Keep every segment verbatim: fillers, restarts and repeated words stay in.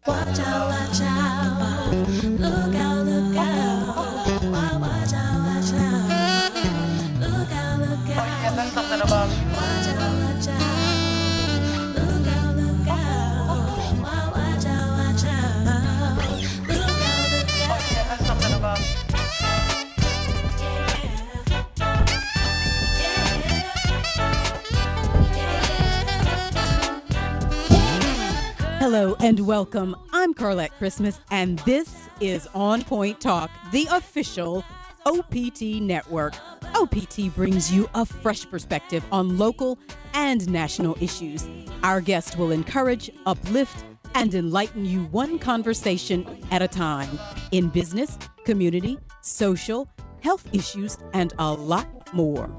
Watch out, watch out. Look out, look out. Wa- Watch out, watch out. Look out, look out. Oh, yeah, that's something about you. Watch out, watch out. Look out, look out. Wa- Watch out, watch out. Look out, look Oh, out. yeah, that's something about you. Hello and welcome. I'm Carlette Christmas, and this is On Point Talk, the official O P T network. O P T brings you a fresh perspective on local and national issues. Our guest will encourage, uplift, and enlighten you one conversation at a time in business, community, social, health issues, and a lot more.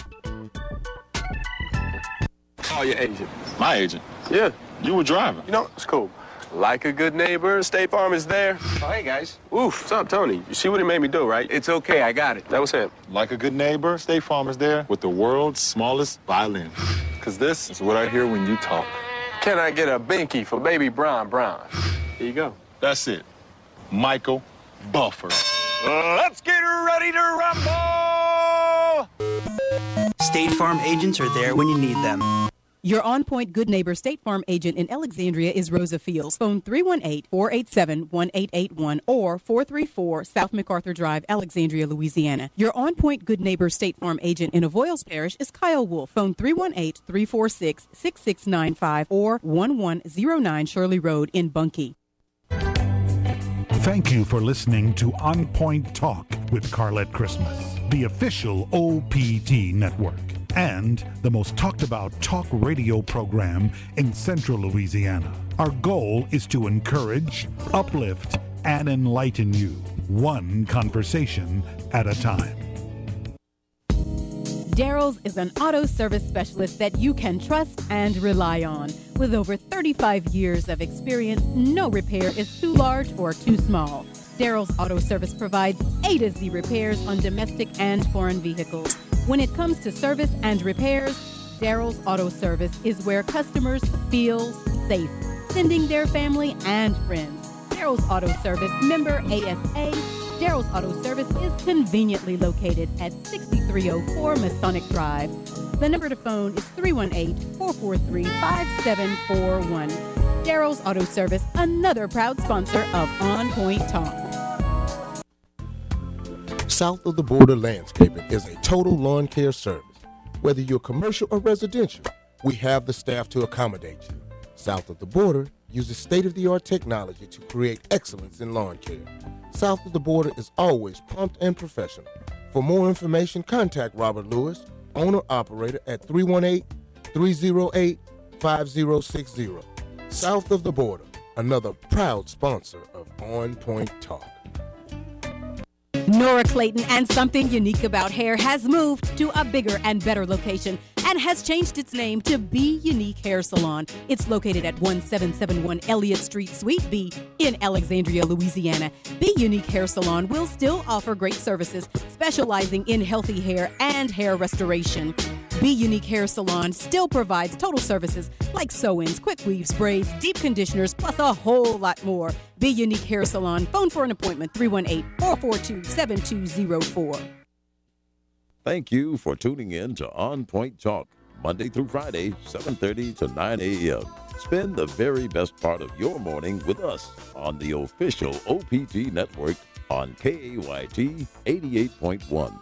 Call your agent. My agent? Yeah. You were driving. You know, it's cool. Like a good neighbor, State Farm is there. Oh, hey, guys. Oof, what's up, Tony? You see what he made me do, right? It's okay, I got it. That was him. Like a good neighbor, State Farm is there with the world's smallest violin. Because this is what I hear when you talk. Can I get a binky for baby Brown Brown? Here you go. That's it. Michael Buffer. Let's get ready to rumble! State Farm agents are there when you need them. Your On Point Good Neighbor State Farm agent in Alexandria is Rosa Fields. Phone three one eight, four eight seven, one eight eight one or four three four South MacArthur Drive, Alexandria, Louisiana. Your On Point Good Neighbor State Farm agent in Avoyles Parish is Kyle Wolf. Phone three one eight, three four six, six six nine five or one one zero nine Shirley Road in Bunkie. Thank you for listening to On Point Talk with Carlette Christmas, the official O P T network, and the most talked about talk radio program in central Louisiana. Our goal is to encourage, uplift, and enlighten you, one conversation at a time. Daryl's is an auto service specialist that you can trust and rely on. With over thirty-five years of experience, no repair is too large or too small. Daryl's Auto Service provides A to Z repairs on domestic and foreign vehicles. When it comes to service and repairs, Daryl's Auto Service is where customers feel safe, sending their family and friends. Daryl's Auto Service, member A S A. Daryl's Auto Service is conveniently located at sixty-three oh four Masonic Drive. The number to phone is three one eight, four four three, five seven four one. Daryl's Auto Service, another proud sponsor of On Point Talk. South of the Border Landscaping is a total lawn care service. Whether you're commercial or residential, we have the staff to accommodate you. South of the Border uses state-of-the-art technology to create excellence in lawn care. South of the Border is always prompt and professional. For more information, contact Robert Lewis, owner-operator at three one eight, three oh eight, five oh six oh. South of the Border, another proud sponsor of On Point Talk. Nora Clayton and Something Unique About Hair has moved to a bigger and better location and has changed its name to Be Unique Hair Salon. It's located at one seven seven one Elliott Street, Suite B in Alexandria, Louisiana. Be Unique Hair Salon will still offer great services, specializing in healthy hair and hair restoration. Be Unique Hair Salon still provides total services like sew-ins, quick weaves, braids, deep conditioners, plus a whole lot more. Be Unique Hair Salon. Phone for an appointment, three one eight, four four two, seven two zero four. Thank you for tuning in to On Point Talk, Monday through Friday, seven thirty to nine a.m. Spend the very best part of your morning with us on the official O P T network on K A Y T eighty-eight point one.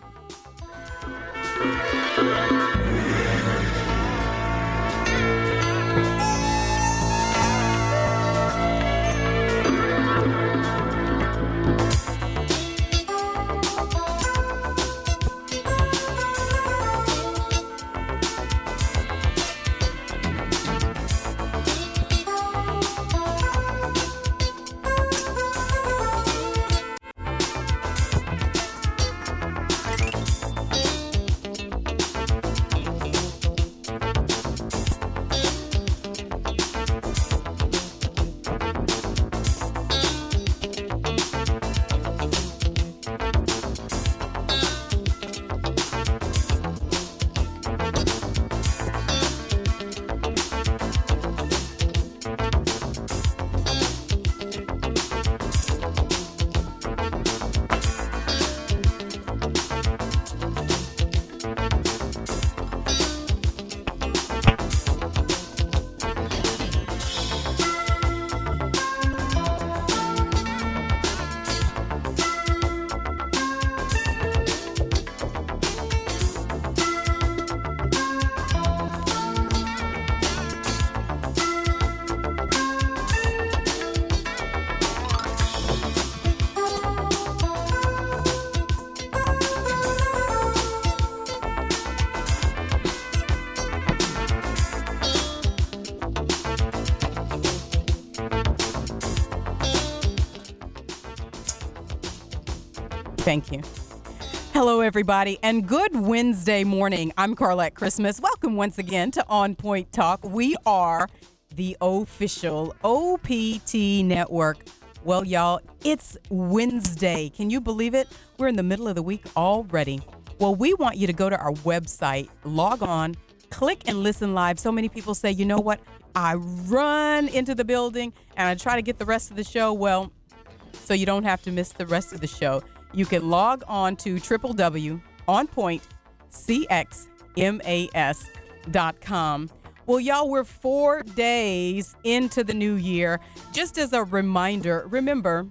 Thank you. Hello, everybody, and good Wednesday morning. I'm Carlette Christmas. Welcome once again to On Point Talk. We are the official O P T network. Well, y'all, it's Wednesday. Can you believe it? We're in the middle of the week already. Well, we want you to go to our website, log on, click and listen live. So many people say, you know what? I run into the building and I try to get the rest of the show. Well, so you don't have to miss the rest of the show. You can log on to w w w dot on point c x mas dot com. Well, y'all, we're four days into the new year. Just as a reminder, remember,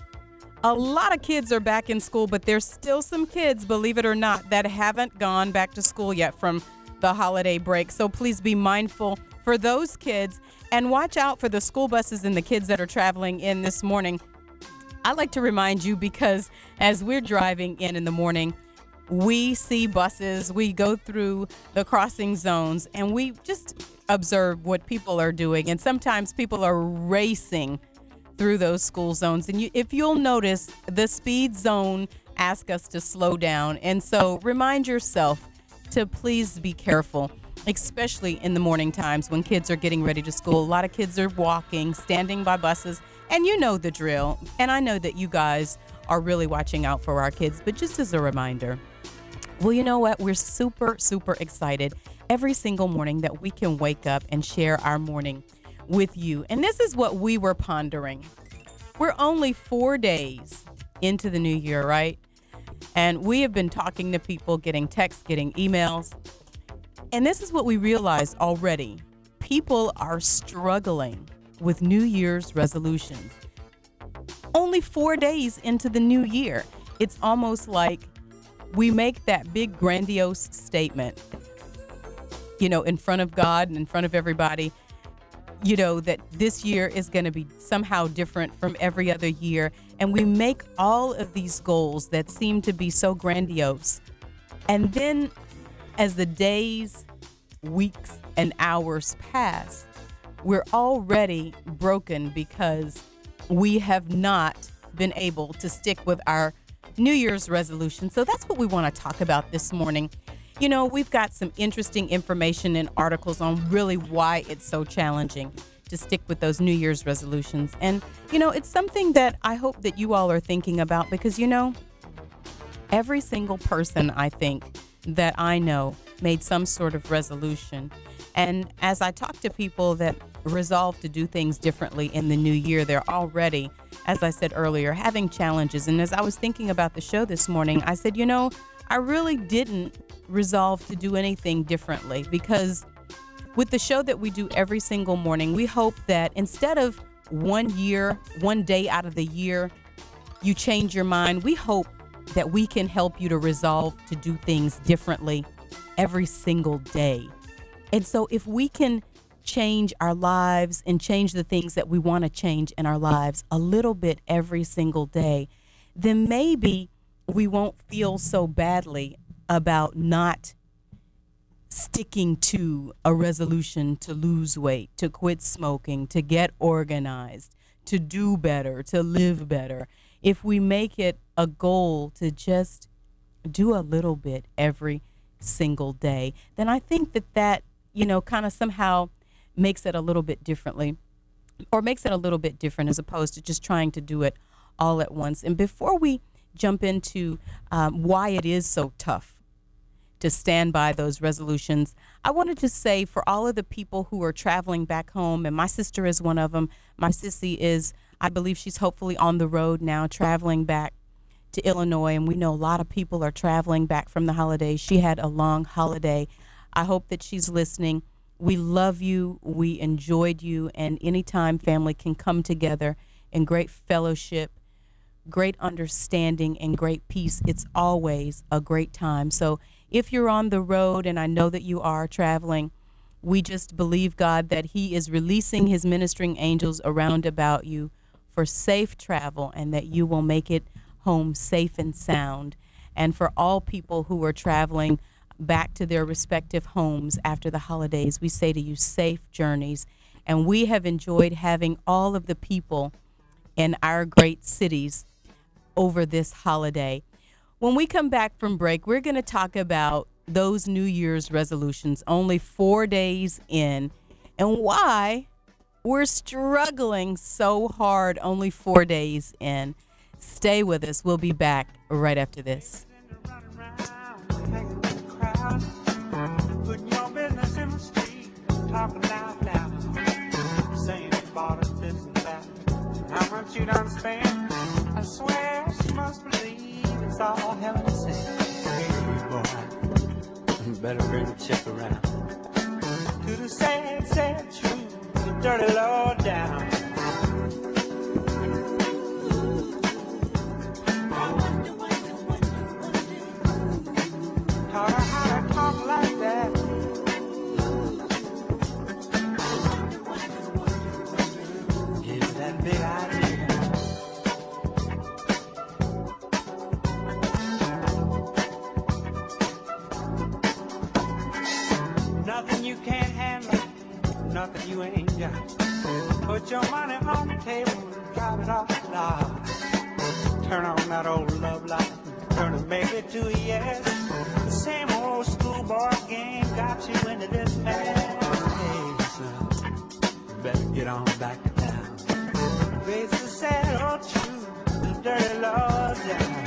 a lot of kids are back in school, but there's still some kids, believe it or not, that haven't gone back to school yet from the holiday break. So please be mindful for those kids and watch out for the school buses and the kids that are traveling in this morning. I like to remind you because as we're driving in in the morning, we see buses, we go through the crossing zones, and we just observe what people are doing. And sometimes people are racing through those school zones. And you, if you'll notice, the speed zone asks us to slow down. And so remind yourself to please be careful, especially in the morning times when kids are getting ready to school. A lot of kids are walking, standing by buses. And you know the drill. And I know that you guys are really watching out for our kids. But just as a reminder, well, you know what? We're super, super excited every single morning that we can wake up and share our morning with you. And this is what we were pondering. We're only four days into the new year, right? And we have been talking to people, getting texts, getting emails. And this is what we realized already. People are struggling with New Year's resolutions. Only four days into the new year. It's almost like we make that big grandiose statement, you know, in front of God and in front of everybody, you know, that this year is going to be somehow different from every other year. And we make all of these goals that seem to be so grandiose. And then as the days, weeks, and hours pass, we're already broken because we have not been able to stick with our New Year's resolution. So that's what we want to talk about this morning. You know, we've got some interesting information and articles on really why it's so challenging to stick with those New Year's resolutions. And, you know, it's something that I hope that you all are thinking about because, you know, every single person I think that I know made some sort of resolution. And as I talk to people that resolve to do things differently in the new year, they're already, as I said earlier, having challenges. And as I was thinking about the show this morning, I said, you know, I really didn't resolve to do anything differently because with the show that we do every single morning, we hope that instead of one year, one day out of the year, you change your mind. We hope that we can help you to resolve to do things differently every single day. And so if we can change our lives and change the things that we want to change in our lives a little bit every single day, then maybe we won't feel so badly about not sticking to a resolution to lose weight, to quit smoking, to get organized, to do better, to live better. If we make it a goal to just do a little bit every single day, then I think that that, you know, kind of somehow makes it a little bit differently or makes it a little bit different as opposed to just trying to do it all at once. And before we jump into um, why it is so tough to stand by those resolutions, I wanted to say for all of the people who are traveling back home, and my sister is one of them. My sissy is, I believe she's hopefully on the road now traveling back to Illinois, and we know a lot of people are traveling back from the holidays. She had a long holiday. I hope that she's listening. We love you. We enjoyed you. And anytime family can come together in great fellowship, great understanding, and great peace, it's always a great time. So if you're on the road, and I know that you are traveling, we just believe, God, that he is releasing his ministering angels around about you for safe travel and that you will make it home safe and sound. And for all people who are traveling back to their respective homes after the holidays, we say to you, safe journeys. And we have enjoyed having all of the people in our great cities over this holiday. When we come back from break, we're going to talk about those New Year's resolutions only four days in and why we're struggling so hard only four days in. Stay with us. We'll be back right after this. Putting your business in the street, talking out loud, saying you bought us this and that. How much you done spent? I swear she must believe it's all heaven sent. Hey boy, you better bring the check around. To the sad, sad truth, the dirty low down. Taught her how to talk like that. Give her that big idea. Nothing you can't handle, nothing you ain't got. Put your money on the table and drop it off loud. Turn on that old love light, turn a maybe to a yes. The same old schoolboy game got you into this mess. Hey, son, you better get on back to town. Face the sad old truth, the dirty law down.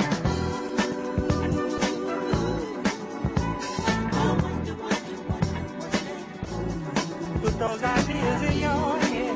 Put those ideas in your head.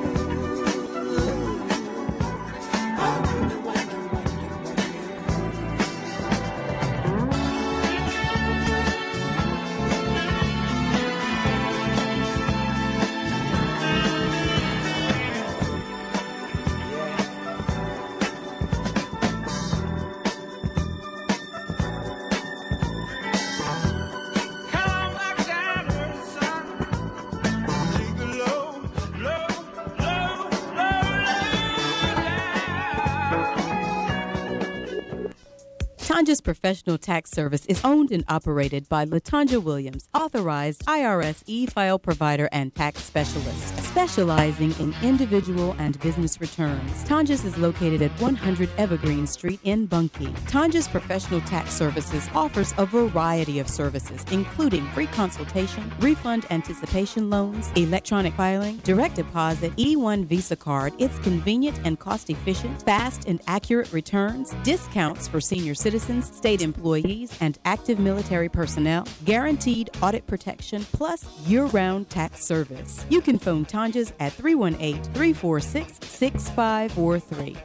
Latonja's Professional Tax Service is owned and operated by Latonja Williams, authorized I R S e-file provider and tax specialist, specializing in individual and business returns. Tonja's is located at one hundred Evergreen Street in Bunkie. Tonja's Professional Tax Services offers a variety of services, including free consultation, refund anticipation loans, electronic filing, direct deposit, E one Visa card. It's convenient and cost-efficient, fast and accurate returns, discounts for senior citizens, state employees, and active military personnel, guaranteed audit protection, plus year-round tax service. You can phone Tonja's at three one eight, three four six, six five four three.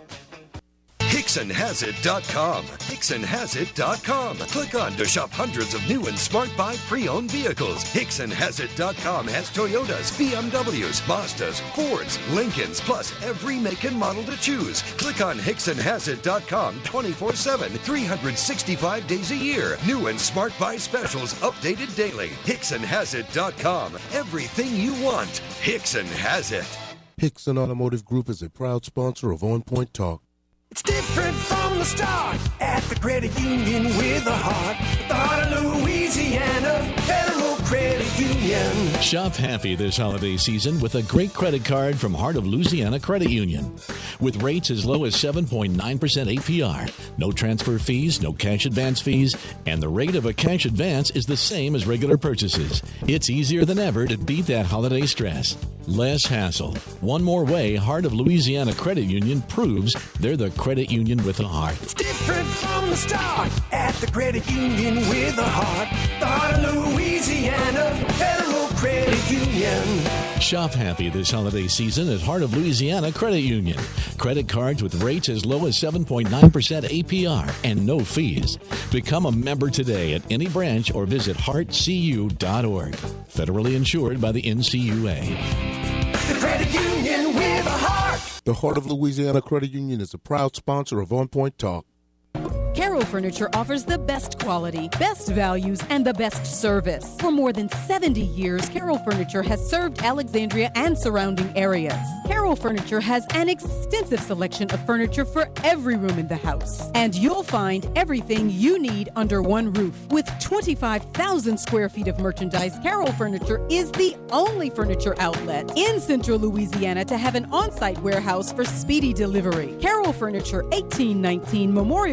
Hickson Has It dot com. Hickson Has It dot com. Click on to shop hundreds of new and smart buy pre-owned vehicles. Hickson Has It dot com has Toyotas, B M Ws, Mazdas, Fords, Lincolns, plus every make and model to choose. Click on Hickson Has It dot com twenty-four seven, three hundred sixty-five days a year. New and smart buy specials updated daily. Hickson Has It dot com. Everything you want. Hickson has it. Hickson Automotive Group is a proud sponsor of On Point Talk. It's different from the start at the credit union with a heart. The heart of Louisiana Federal Credit Union. Shop happy this holiday season with a great credit card from Heart of Louisiana Credit Union. With rates as low as seven point nine percent A P R, no transfer fees, no cash advance fees, and the rate of a cash advance is the same as regular purchases. It's easier than ever to beat that holiday stress. Less hassle. One more way Heart of Louisiana Credit Union proves they're the credit union with a heart. It's different from the start at the credit union with a heart. The heart of Louisiana Federal Credit Union. Shop happy this holiday season at Heart of Louisiana Credit Union. Credit cards with rates as low as seven point nine percent A P R and no fees. Become a member today at any branch or visit heart c u dot org. Federally insured by the N C U A. The credit union with a heart. The Heart of Louisiana Credit Union is a proud sponsor of On Point Talk. Carroll Furniture offers the best quality, best values, and the best service. For more than seventy years, Carroll Furniture has served Alexandria and surrounding areas. Carroll Furniture has an extensive selection of furniture for every room in the house. And you'll find everything you need under one roof. With twenty-five thousand square feet of merchandise, Carroll Furniture is the only furniture outlet in Central Louisiana to have an on-site warehouse for speedy delivery. Carroll Furniture, eighteen nineteen Memorial Drive,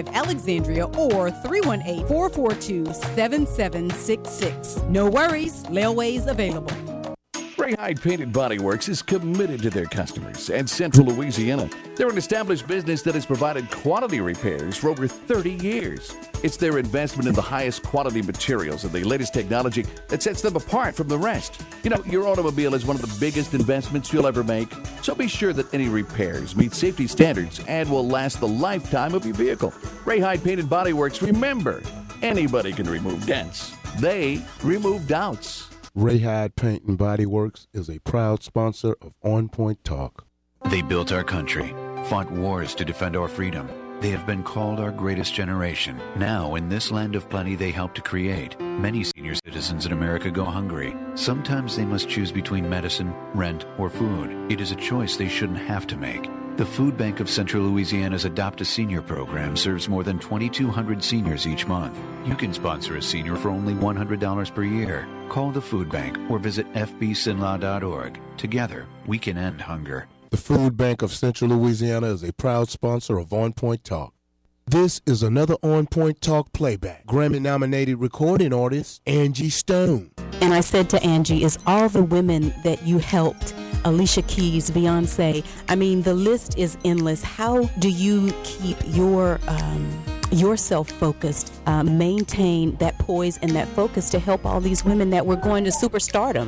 five Alexandria or three one eight, four four two, seven seven six six. No worries, layaway's available. Ray Hyde Paint and Body Works is committed to their customers and Central Louisiana. They're an established business that has provided quality repairs for over thirty years. It's their investment in the highest quality materials and the latest technology that sets them apart from the rest. You know, your automobile is one of the biggest investments you'll ever make, so be sure that any repairs meet safety standards and will last the lifetime of your vehicle. Ray Hyde Paint and Body Works, remember, anybody can remove dents. They remove doubts. Ray Hyde Paint and Body Works is a proud sponsor of On Point Talk. They built our country, fought wars to defend our freedom. They have been called our greatest generation. Now, in this land of plenty they helped to create, many senior citizens in America go hungry. Sometimes they must choose between medicine, rent, or food. It is a choice they shouldn't have to make. The Food Bank of Central Louisiana's Adopt a Senior program serves more than twenty-two hundred seniors each month. You can sponsor a senior for only one hundred dollars per year. Call the Food Bank or visit f b sinlaw dot org. Together, we can end hunger. The Food Bank of Central Louisiana is a proud sponsor of On Point Talk. This is another On Point Talk playback. Grammy-nominated recording artist Angie Stone. And I said to Angie, is all the women that you helped, Alicia Keys, Beyonce, I mean, the list is endless. How do you keep your um, yourself focused, uh, maintain that poise and that focus to help all these women that were going to superstardom?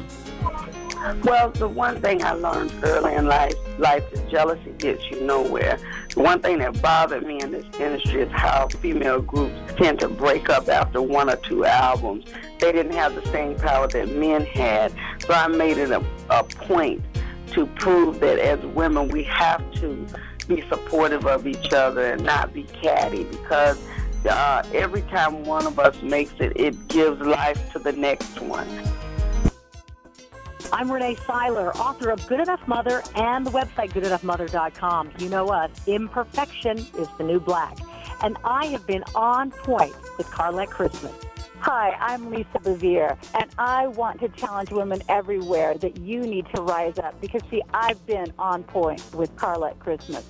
Well, the one thing I learned early in life, life is jealousy gets you nowhere. The one thing that bothered me in this industry is how female groups tend to break up after one or two albums. They didn't have the same power that men had, so I made it a, a point to prove that as women we have to be supportive of each other and not be catty, because uh, every time one of us makes it, it gives life to the next one. I'm Renee Seiler, author of Good Enough Mother and the website good enough mother dot com. You know us, imperfection is the new black. And I have been on point with Carlette Christmas. Hi, I'm Lisa Bevere, and I want to challenge women everywhere that you need to rise up because, see, I've been on point with Carlette Christmas.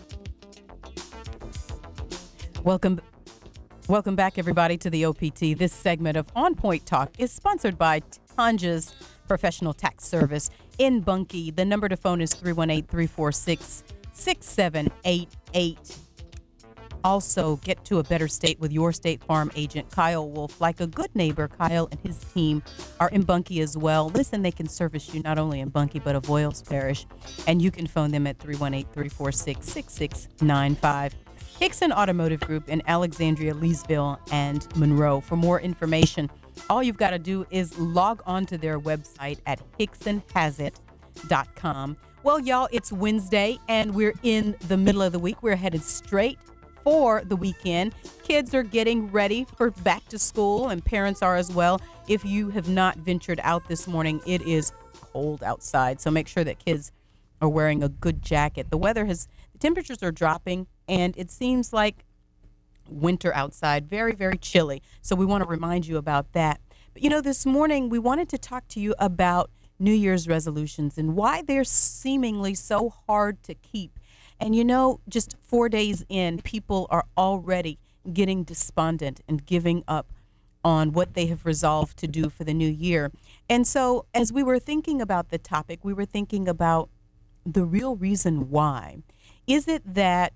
Welcome welcome back, everybody, to the O P T. This segment of On Point Talk is sponsored by Tanja's Professional Tax Service in Bunkie. The number to phone is three one eight, three four six, six seven eight eight. Also, get to a better state with your State Farm agent, Kyle Wolf. Like a good neighbor, Kyle and his team are in Bunkie as well. Listen, they can service you not only in Bunkie, but Avoyles Parish. And you can phone them at three one eight, three four six, six six nine five. Hickson Automotive Group in Alexandria, Leesville, and Monroe. For more information, all you've got to do is log on to their website at hickson has it dot com. Well, y'all, it's Wednesday, and we're in the middle of the week. We're headed straight for the weekend. Kids are getting ready for back to school, and parents are as well. If you have not ventured out this morning, it is cold outside, so make sure that kids are wearing a good jacket. The weather has, the temperatures are dropping, and it seems like winter outside, very, very chilly. So we want to remind you about that. But, you know, this morning we wanted to talk to you about New Year's resolutions and why they're seemingly so hard to keep. And, you know, just four days in, people are already getting despondent and giving up on what they have resolved to do for the new year. And so as we were thinking about the topic, we were thinking about the real reason why. Is it that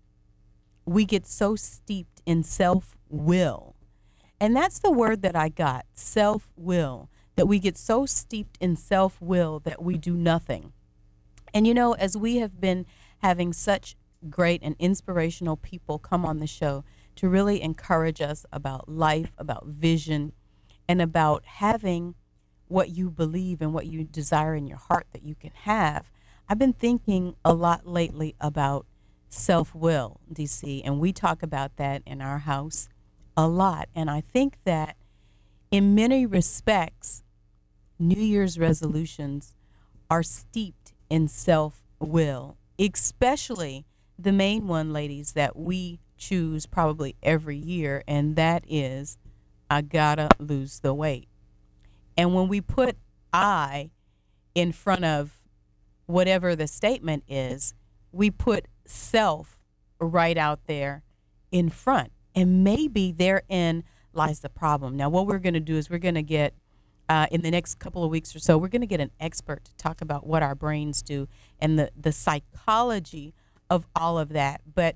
we get so steeped in self-will? And that's the word that I got, self-will, that we get so steeped in self-will that we do nothing. And, you know, as we have been having such great and inspirational people come on the show to really encourage us about life, about vision, and about having what you believe and what you desire in your heart that you can have, I've been thinking a lot lately about self-will, D C, and we talk about that in our house a lot. And I think that in many respects, New Year's resolutions are steeped in self-will, especially the main one, ladies, that we choose probably every year, and that is, I gotta lose the weight. And when we put I in front of whatever the statement is, we put self right out there in front. And maybe therein lies the problem. Now, what we're going to do is we're going to get, uh, in the next couple of weeks or so, we're going to get an expert to talk about what our brains do and the, the psychology of all of that. But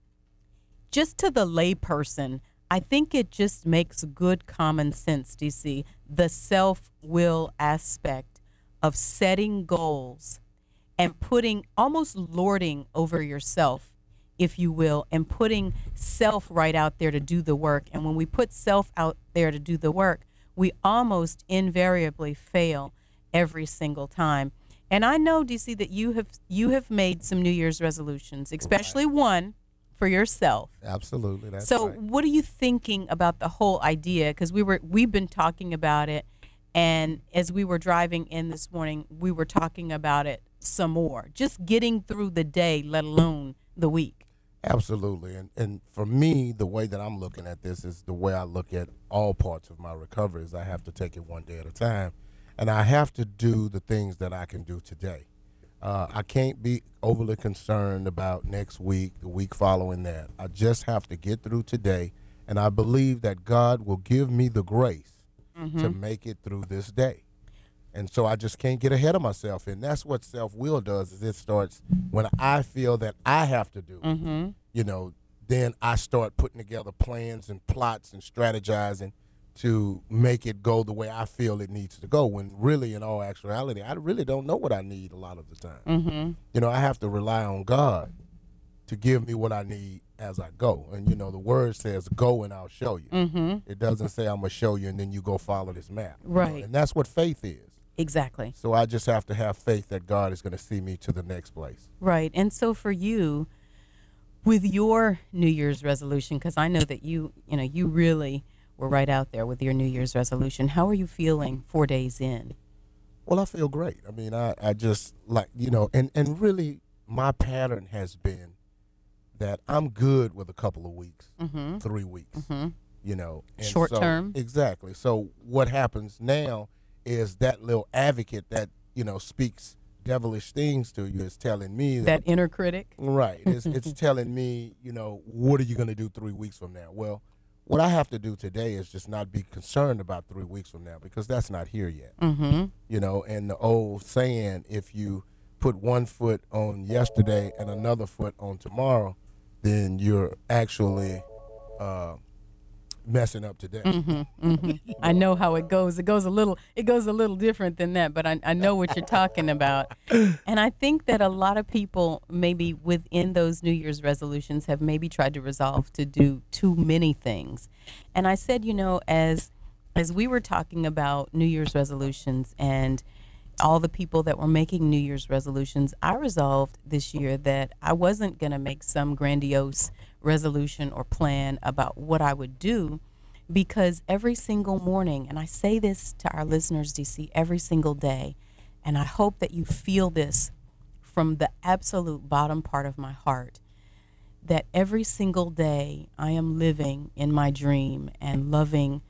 just to the layperson, I think it just makes good common sense, D C, the self-will aspect of setting goals and putting, almost lording over yourself, if you will, and putting self right out there to do the work. And when we put self out there to do the work, we almost invariably fail every single time. And I know, D C, that you have you have made some New Year's resolutions, especially right. one for yourself. Absolutely. That's so right. What are you thinking about the whole idea? Because we were we've been talking about it, and as we were driving in this morning, we were talking about it some more. Just getting through the day, let alone the week. Absolutely. And and for me, the way that I'm looking at this is the way I look at all parts of my recovery is I have to take it one day at a time. And I have to do the things that I can do today. Uh, I can't be overly concerned about next week, the week following that. I just have to get through today. And I believe that God will give me the grace mm-hmm. to make it through this day. And so I just can't get ahead of myself. And that's what self-will does, is it starts when I feel that I have to do it. Mm-hmm. You know, then I start putting together plans and plots and strategizing to make it go the way I feel it needs to go, when really, in all actuality, I really don't know what I need a lot of the time. Mm-hmm. You know, I have to rely on God to give me what I need as I go. And, you know, the word says, go and I'll show you. Mm-hmm. It doesn't say I'm going to show you and then you go follow this map. Right. You know? And that's what faith is. Exactly. So I just have to have faith that God is going to see me to the next place. Right. And so for you, with your New Year's resolution, because I know that you, you know, you really were right out there with your New Year's resolution. How are you feeling four days in? Well, I feel great. I mean, I, I just like, you know, and, and really my pattern has been that I'm good with a couple of weeks, mm-hmm. three weeks, mm-hmm. you know. And short so, term. Exactly. So what happens now is that little advocate that, you know, speaks devilish things to you is telling me that, that inner critic. Right. It's, it's telling me, you know, what are you going to do three weeks from now? Well, what I have to do today is just not be concerned about three weeks from now, because that's not here yet. Mm-hmm. You know, and the old saying, if you put one foot on yesterday and another foot on tomorrow, then you're actually uh, messing up today. Mm-hmm, mm-hmm. I know how it goes. It goes a little. It goes a little different than that, but I, I know what you're talking about. And I think that a lot of people, maybe within those New Year's resolutions, have maybe tried to resolve to do too many things. And I said, you know, as as we were talking about New Year's resolutions and all the people that were making New Year's resolutions, I resolved this year that I wasn't going to make some grandiose resolution or plan about what I would do, because every single morning, and I say this to our listeners, D C, every single day, and I hope that you feel this from the absolute bottom part of my heart, that every single day I am living in my dream and loving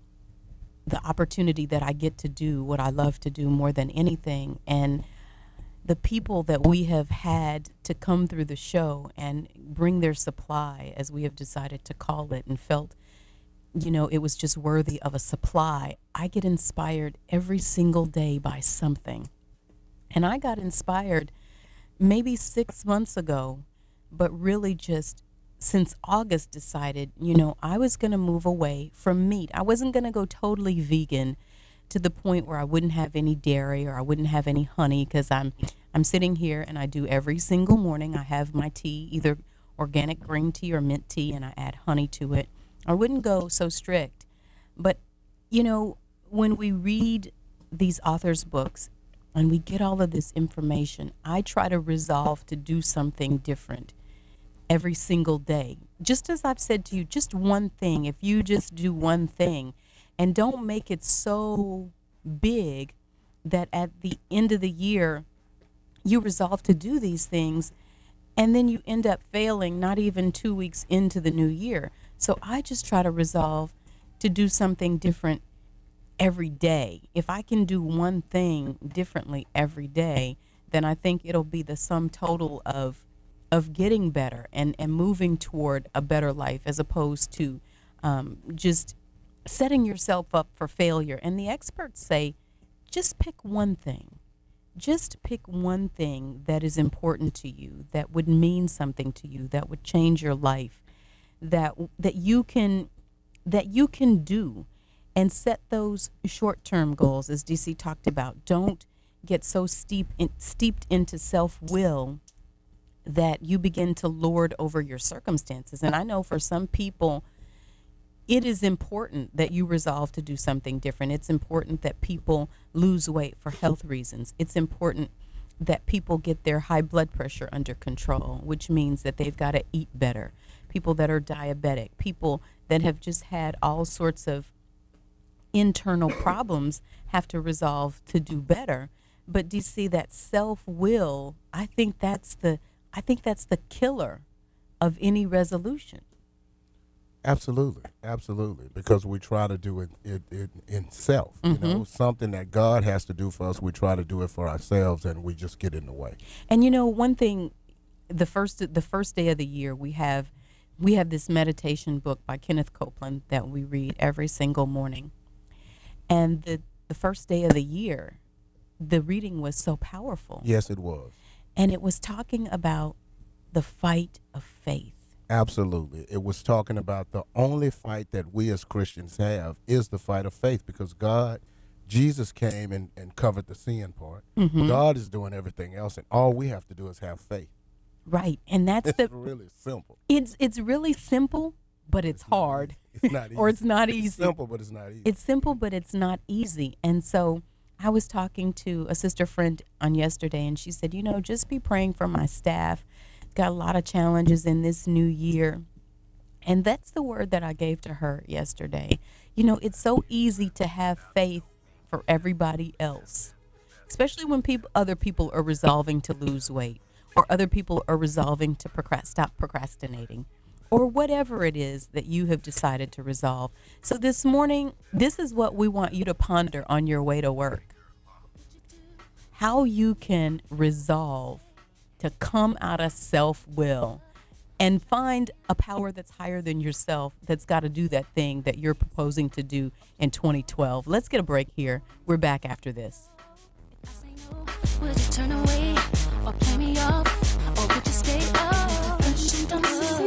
the opportunity that I get to do what I love to do more than anything. And the people that we have had to come through the show and bring their supply, as we have decided to call it, and felt, you know, it was just worthy of a supply. I get inspired every single day by something. And I got inspired maybe six months ago, but really just since August decided, you know, I was going to move away from meat. I wasn't going to go totally vegan to the point where I wouldn't have any dairy or I wouldn't have any honey, because I'm I'm sitting here and I do every single morning. I have my tea, either organic green tea or mint tea, and I add honey to it. I wouldn't go so strict. But, you know, when we read these authors' books and we get all of this information, I try to resolve to do something different every single day. Just as I've said to you, just one thing. If you just do one thing and don't make it so big that at the end of the year you resolve to do these things and then you end up failing not even two weeks into the new year. So I just try to resolve to do something different every day. If I can do one thing differently every day, then I think it'll be the sum total of of getting better and, and moving toward a better life, as opposed to um, just setting yourself up for failure. And the experts say, just pick one thing. Just pick one thing that is important to you, that would mean something to you, that would change your life, that that you can that you can do, and set those short-term goals, as D C talked about. Don't get so steep in, steeped into self-will that you begin to lord over your circumstances. And I know for some people, it is important that you resolve to do something different. It's important that people lose weight for health reasons. It's important that people get their high blood pressure under control, which means that they've got to eat better. People that are diabetic, people that have just had all sorts of internal problems have to resolve to do better. But do you see that self-will? I think that's the I think that's the killer of any resolution. Absolutely, absolutely, because we try to do it, it, it in self. Mm-hmm. You know, something that God has to do for us, we try to do it for ourselves, and we just get in the way. And you know, one thing, the first the first day of the year, we have we have this meditation book by Kenneth Copeland that we read every single morning. And the the first day of the year, the reading was so powerful. Yes, it was. And it was talking about the fight of faith. Absolutely. It was talking about the only fight that we as Christians have is the fight of faith, because God, Jesus came and, and covered the sin part. Mm-hmm. God is doing everything else, and all we have to do is have faith. Right. And that's it's the really simple. It's it's really simple, but it's, it's hard. It's not easy. Or it's not easy. It's simple, but it's not easy. It's simple, but it's not easy. And so I was talking to a sister friend on yesterday, and she said, you know, just be praying for my staff. Got a lot of challenges in this new year. And that's the word that I gave to her yesterday. You know, it's so easy to have faith for everybody else, especially when people, other people are resolving to lose weight, or other people are resolving to procrast- stop procrastinating, or whatever it is that you have decided to resolve. So this morning, this is what we want you to ponder on your way to work. How you can resolve to come out of self-will and find a power that's higher than yourself that's got to do that thing that you're proposing to do in twenty twelve. Let's get a break here. We're back after this. Would you turn away or play me off, or would you stay up? Don't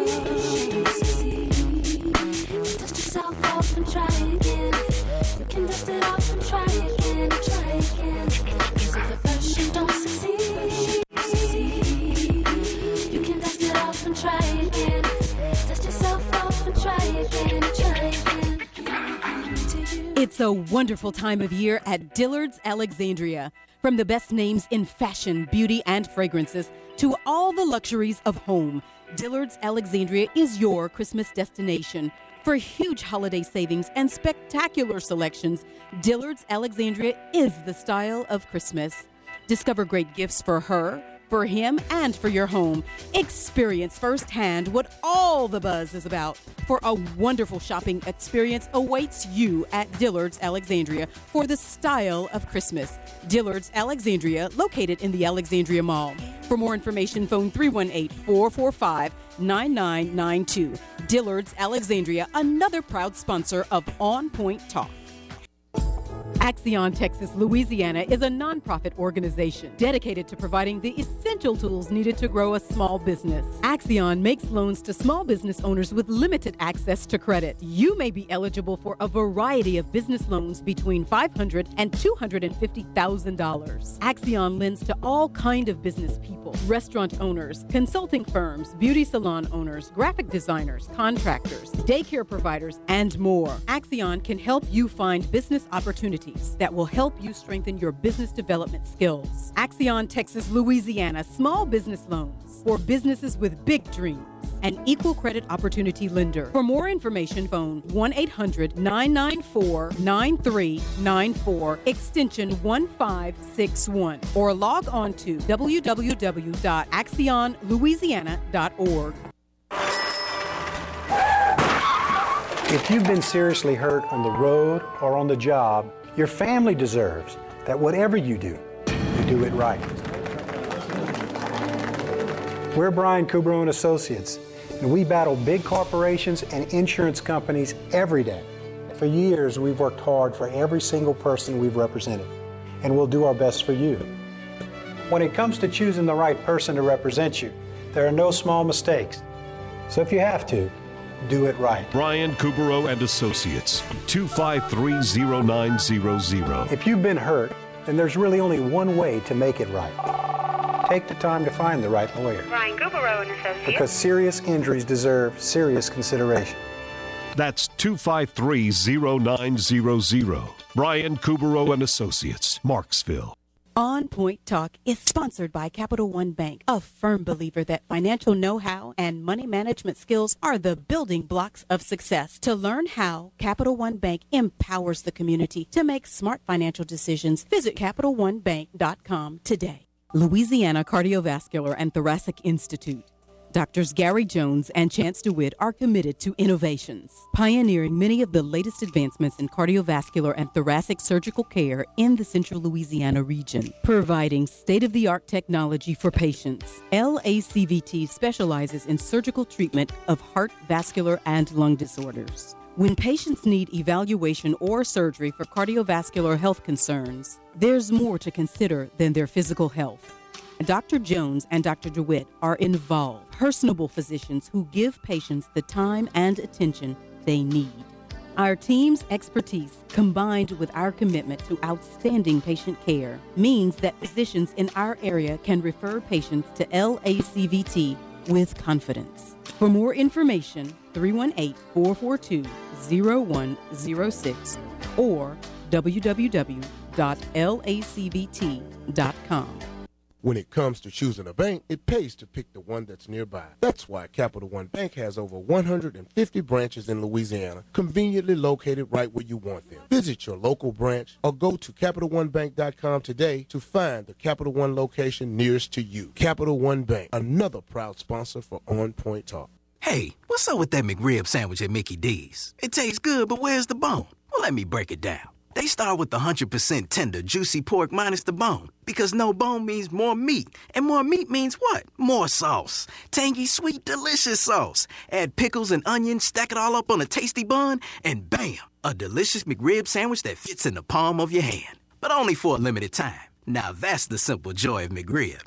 see. Dust yourself off and try again. You can dust it off and try again, try again. 'Cause if the first you don't succeed, you can dust it off and try again. Dust yourself off and try again, try again. It's a wonderful time of year at Dillard's Alexandria. From the best names in fashion, beauty, and fragrances to all the luxuries of home, Dillard's Alexandria is your Christmas destination. For huge holiday savings and spectacular selections, Dillard's Alexandria is the style of Christmas. Discover great gifts for her, for him, and for your home. Experience firsthand what all the buzz is about. For a wonderful shopping experience awaits you at Dillard's Alexandria for the style of Christmas. Dillard's Alexandria, located in the Alexandria Mall. For more information, phone three one eight, four four five, nine nine nine two. Dillard's Alexandria, another proud sponsor of On Point Talk. Axion Texas Louisiana is a nonprofit organization dedicated to providing the essential tools needed to grow a small business. Axion makes loans to small business owners with limited access to credit. You may be eligible for a variety of business loans between five hundred dollars and two hundred fifty thousand dollars. Axion lends to all kind of business people: restaurant owners, consulting firms, beauty salon owners, graphic designers, contractors, daycare providers, and more. Axion can help you find business opportunities that will help you strengthen your business development skills. Axion Texas Louisiana Small Business Loans for businesses with big dreams. An equal credit opportunity lender. For more information, phone one eight hundred, nine nine four, nine three nine four, extension one five six one, or log on to w w w dot axion louisiana dot org. If you've been seriously hurt on the road or on the job, your family deserves that whatever you do, you do it right. We're Brian Kubro and Associates, and we battle big corporations and insurance companies every day. For years, we've worked hard for every single person we've represented, and we'll do our best for you. When it comes to choosing the right person to represent you, there are no small mistakes. So if you have to, do it right. Brian Kubro and Associates, two five three, zero nine zero zero. If you've been hurt, then there's really only one way to make it right. Take the time to find the right lawyer. Brian Kubro and Associates. Because serious injuries deserve serious consideration. That's two five three, zero nine zero zero. Brian Kubro and Associates, Marksville. On Point Talk is sponsored by Capital One Bank, a firm believer that financial know-how and money management skills are the building blocks of success. To learn how Capital One Bank empowers the community to make smart financial decisions, visit Capital One Bank dot com today. Louisiana Cardiovascular and Thoracic Institute. Doctors Gary Jones and Chance DeWitt are committed to innovations, pioneering many of the latest advancements in cardiovascular and thoracic surgical care in the central Louisiana region, providing state-of-the-art technology for patients. L A C V T specializes in surgical treatment of heart, vascular, and lung disorders. When patients need evaluation or surgery for cardiovascular health concerns, there's more to consider than their physical health. Doctor Jones and Doctor DeWitt are involved, personable physicians who give patients the time and attention they need. Our team's expertise, combined with our commitment to outstanding patient care, means that physicians in our area can refer patients to L A C V T with confidence. For more information, three one eight, four four two, zero one zero six or w w w dot l a c v t dot com. When it comes to choosing a bank, it pays to pick the one that's nearby. That's why Capital One Bank has over one hundred fifty branches in Louisiana, conveniently located right where you want them. Visit your local branch or go to Capital One Bank dot com today to find the Capital One location nearest to you. Capital One Bank, another proud sponsor for On Point Talk. Hey, what's up with that McRib sandwich at Mickey D's? It tastes good, but where's the bone? Well, let me break it down. They start with the one hundred percent tender, juicy pork minus the bone. Because no bone means more meat. And more meat means what? More sauce. Tangy, sweet, delicious sauce. Add pickles and onions, stack it all up on a tasty bun, and bam! A delicious McRib sandwich that fits in the palm of your hand. But only for a limited time. Now that's the simple joy of McRib.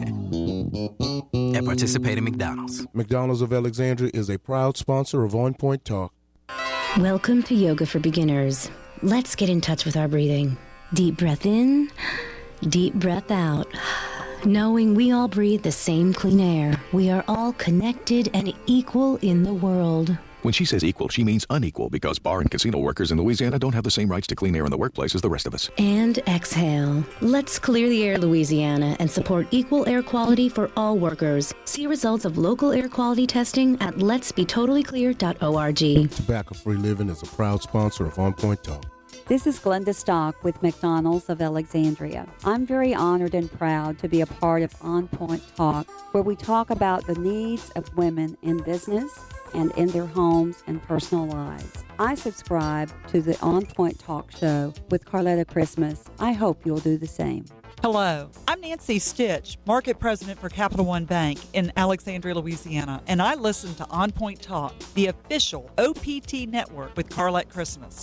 At participating McDonald's. McDonald's of Alexandria is a proud sponsor of On Point Talk. Welcome to Yoga for Beginners. Let's get in touch with our breathing. Deep breath in, deep breath out. Knowing we all breathe the same clean air, we are all connected and equal in the world. When she says equal, she means unequal because bar and casino workers in Louisiana don't have the same rights to clean air in the workplace as the rest of us. And exhale. Let's clear the air, Louisiana, and support equal air quality for all workers. See results of local air quality testing at lets be totally clear dot org. Tobacco-free living is a proud sponsor of On Point Talk. This is Glenda Stock with McDonald's of Alexandria. I'm very honored and proud to be a part of On Point Talk, where we talk about the needs of women in business and in their homes and personal lives. I subscribe to the On Point Talk show with Carletta Christmas. I hope you'll do the same. Hello, I'm Nancy Stitch, Market President for Capital One Bank in Alexandria, Louisiana, and I listen to On Point Talk, the official O P T network with Carlette Christmas.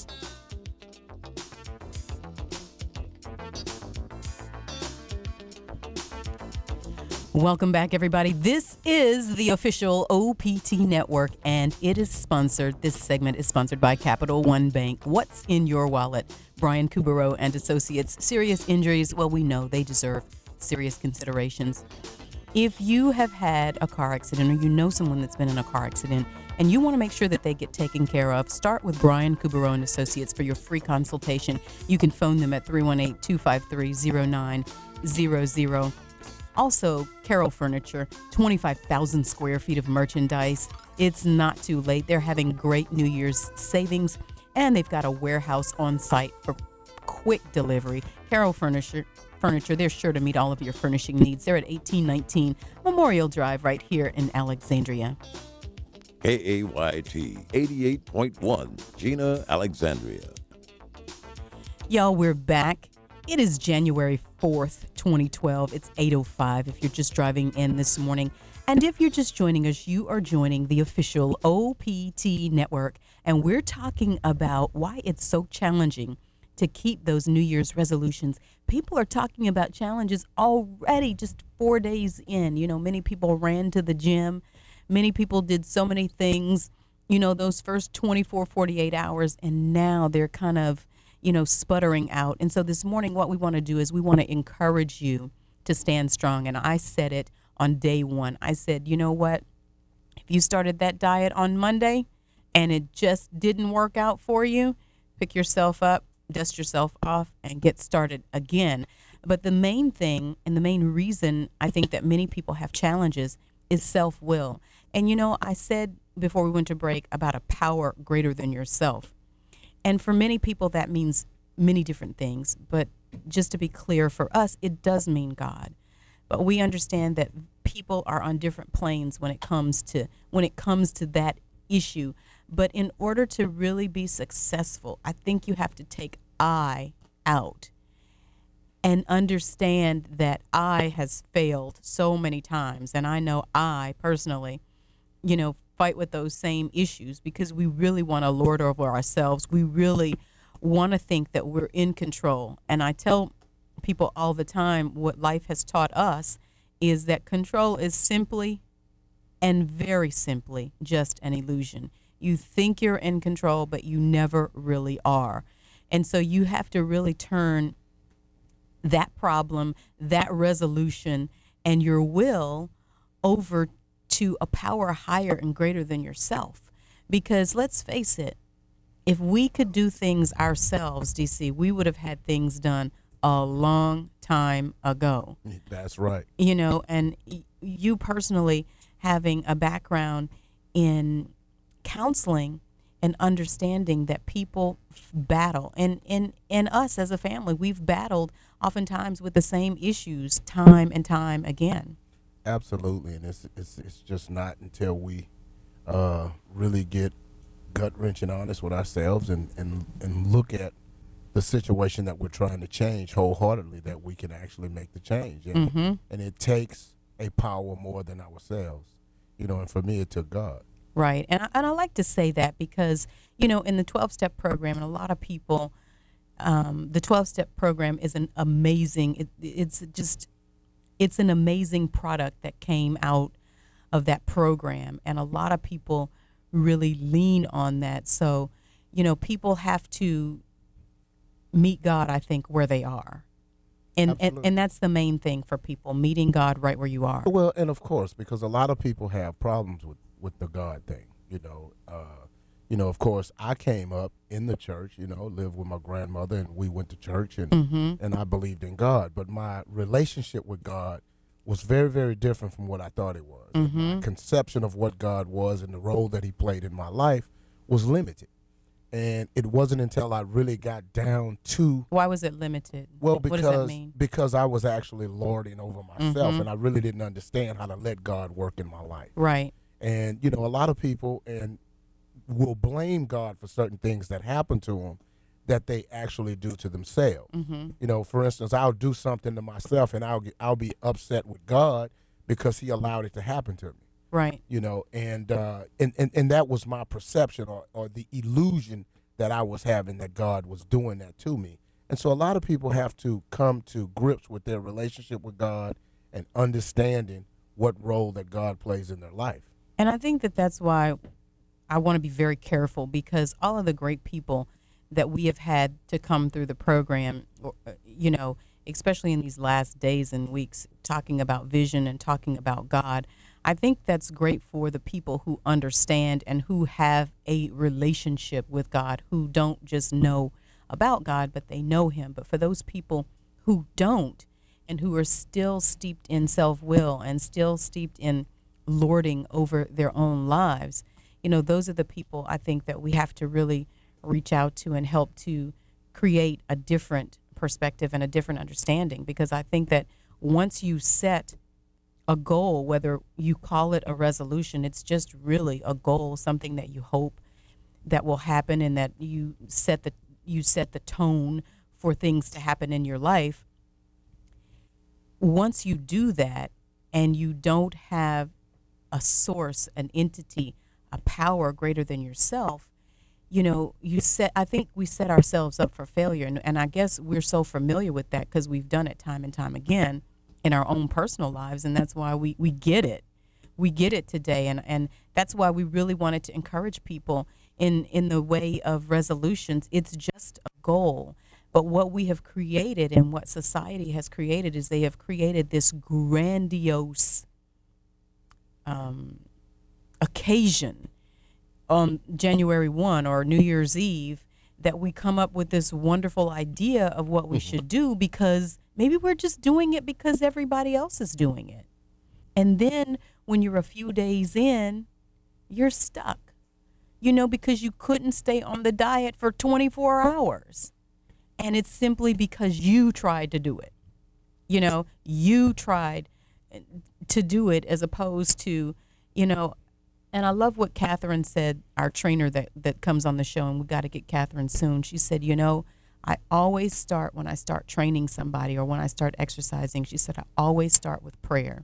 Welcome back, everybody. This is the official O P T network, and it is sponsored. This segment is sponsored by Capital One Bank. What's in your wallet? Brian Kubero and Associates. Serious injuries, well, we know they deserve serious considerations. If you have had a car accident or you know someone that's been in a car accident and you want to make sure that they get taken care of, start with Brian Kubero and Associates for your free consultation. You can phone them at three one eight, two five three, zero nine zero zero. Also, Carroll Furniture, twenty-five thousand square feet of merchandise. It's not too late. They're having great New Year's savings, and they've got a warehouse on site for quick delivery. Carroll Furniture, Furniture, they're sure to meet all of your furnishing needs. They're at eighteen nineteen Memorial Drive right here in Alexandria. K A Y T eighty-eight point one, Gina, Alexandria. Y'all, we're back. It is January fourth. fourth, twenty twelve. It's eight oh five if you're just driving in this morning. And if you're just joining us, you are joining the official O P T network. And we're talking about why it's so challenging to keep those New Year's resolutions. People are talking about challenges already just four days in. You know, many people ran to the gym. Many people did so many things, you know, those first twenty-four, forty-eight hours. And now they're kind of, you know, sputtering out. And so this morning, what we want to do is we want to encourage you to stand strong. And I said it on day one. I said, you know what? If you started that diet on Monday and it just didn't work out for you, pick yourself up, dust yourself off, and get started again. But the main thing and the main reason I think that many people have challenges is self-will. And, you know, I said before we went to break about a power greater than yourself. And for many people, that means many different things. But just to be clear, for us, it does mean God. But we understand that people are on different planes when it comes to when it comes to that issue. But in order to really be successful, I think you have to take I out and understand that I has failed so many times. And I know I personally, you know, fight with those same issues because we really want to lord over ourselves. We really want to think that we're in control. And I tell people all the time what life has taught us is that control is simply and very simply just an illusion. You think you're in control, but you never really are. And so you have to really turn that problem, that resolution, and your will over to a power higher and greater than yourself. Because let's face it, if we could do things ourselves, D C, we would have had things done a long time ago. That's right. You know, and you personally having a background in counseling and understanding that people battle, and in and us as a family, we've battled oftentimes with the same issues time and time again. Absolutely, and it's it's it's just not until we uh, really get gut wrenching honest with ourselves and, and and look at the situation that we're trying to change wholeheartedly that we can actually make the change. And, Mm-hmm. and it takes a power more than ourselves, you know. And for me, it took God. Right. And I, and I like to say that because, you know, in the twelve-step program, and a lot of people, um, the twelve-step program is an amazing, it, it's just, it's an amazing product that came out of that program. And a lot of people really lean on that. So, you know, people have to meet God, I think, where they are. And, and and that's the main thing for people, meeting God right where you are. Well, and of course, because a lot of people have problems with, with the God thing, you know. Uh, you know, of course, I came up in the church, you know, lived with my grandmother, and we went to church, and Mhm. and I believed in God. But my relationship with God was very, very different from what I thought it was. And my Mhm. conception of what God was and the role that he played in my life was limited. And it wasn't until I really got down to Why was it limited? well, what because does that mean? because I was actually lording over myself, Mhm. and I really didn't understand how to let God work in my life. Right. And you know, a lot of people and will blame God for certain things that happen to them that they actually do to themselves. Mhm. You know, for instance, I'll do something to myself, and I'll get, I'll be upset with God because He allowed it to happen to me. Right. You know, and uh, and, and and that was my perception or, or the illusion that I was having that God was doing that to me. And so a lot of people have to come to grips with their relationship with God and understanding what role that God plays in their life. And I think that that's why I want to be very careful, because all of the great people that we have had to come through the program, or, uh, you know, especially in these last days and weeks, talking about vision and talking about God, I think that's great for the people who understand and who have a relationship with God, who don't just know about God, but they know Him. But for those people who don't, and who are still steeped in self-will and still steeped in lording over their own lives, you know, those are the people I think that we have to really reach out to and help to create a different perspective and a different understanding. Because I think that once you set a goal, whether you call it a resolution, it's just really a goal, something that you hope that will happen, and that you set the you set the tone for things to happen in your life. once you do that and you don't have a source, an entity, a power greater than yourself, you know, you set, I think we set ourselves up for failure. And, and I guess we're so familiar with that because we've done it time and time again in our own personal lives. And that's why we, we get it. We get it today. And, and that's why we really wanted to encourage people in, in the way of resolutions. It's just a goal. But what we have created and what society has created is they have created this grandiose um, occasion on January first or New Year's Eve that we come up with this wonderful idea of what we should do because maybe we're just doing it because everybody else is doing it. And then when you're a few days in, you're stuck, you know, because you couldn't stay on the diet for twenty-four hours. And it's simply because you tried to do it. You know, you tried to do it as opposed to, you know, and I love what Catherine said, our trainer that, that comes on the show, and we got to get Catherine soon. She said, you know, I always start when I start training somebody or when I start exercising, she said, I always start with prayer.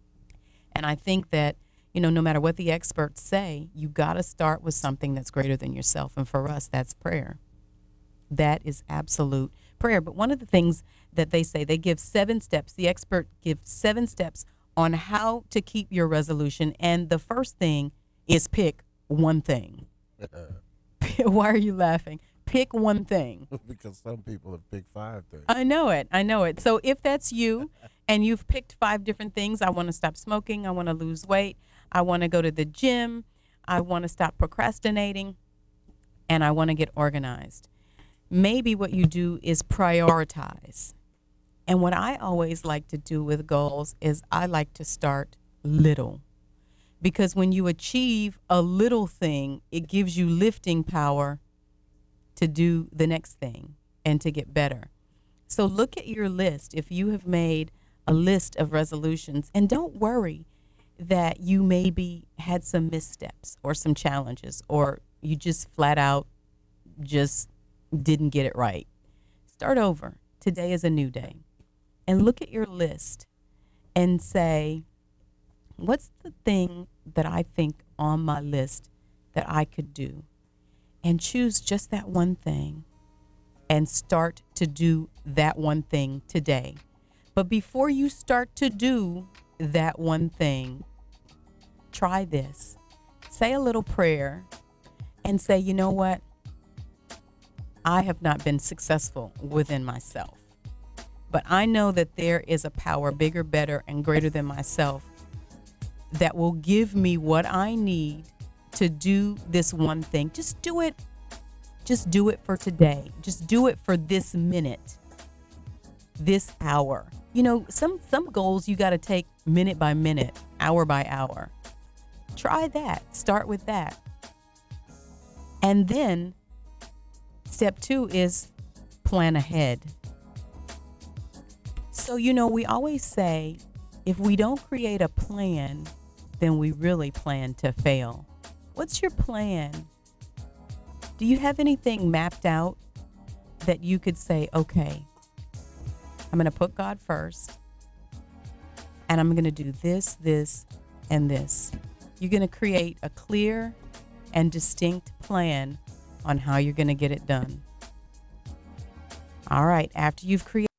And I think that, you know, no matter what the experts say, you got to start with something that's greater than yourself. And for us, that's prayer. That is absolute prayer. But one of the things that they say, they give seven steps. The expert gives seven steps on how to keep your resolution. And the first thing is pick one thing. Why are you laughing? Pick one thing. Because some people have picked five things. I know it. I know it. So if that's you and you've picked five different things, I want to stop smoking. I want to lose weight. I want to go to the gym. I want to stop procrastinating. And I want to get organized. Maybe what you do is prioritize. And what I always like to do with goals is I like to start little. Because when you achieve a little thing, it gives you lifting power to do the next thing and to get better. So look at your list. If you have made a list of resolutions, and don't worry that you maybe had some missteps or some challenges, or you just flat out just didn't get it right. Start over. Today is a new day. And look at your list and say, what's the thing that I think on my list that I could do? And choose just that one thing and start to do that one thing today. But before you start to do that one thing, try this. Say a little prayer and say, you know what? I have not been successful within myself. But I know that there is a power bigger, better, and greater than myself that will give me what I need to do this one thing. Just do it. Just do it for today. Just do it for this minute, this hour. You know, some, some goals you got to take minute by minute, hour by hour. Try that. Start with that. And then step two is plan ahead. So, you know, we always say, if we don't create a plan, then we really plan to fail. What's your plan? Do you have anything mapped out that you could say, okay, I'm going to put God first, and I'm going to do this, this, and this. You're going to create a clear and distinct plan on how you're going to get it done. All right, after you've created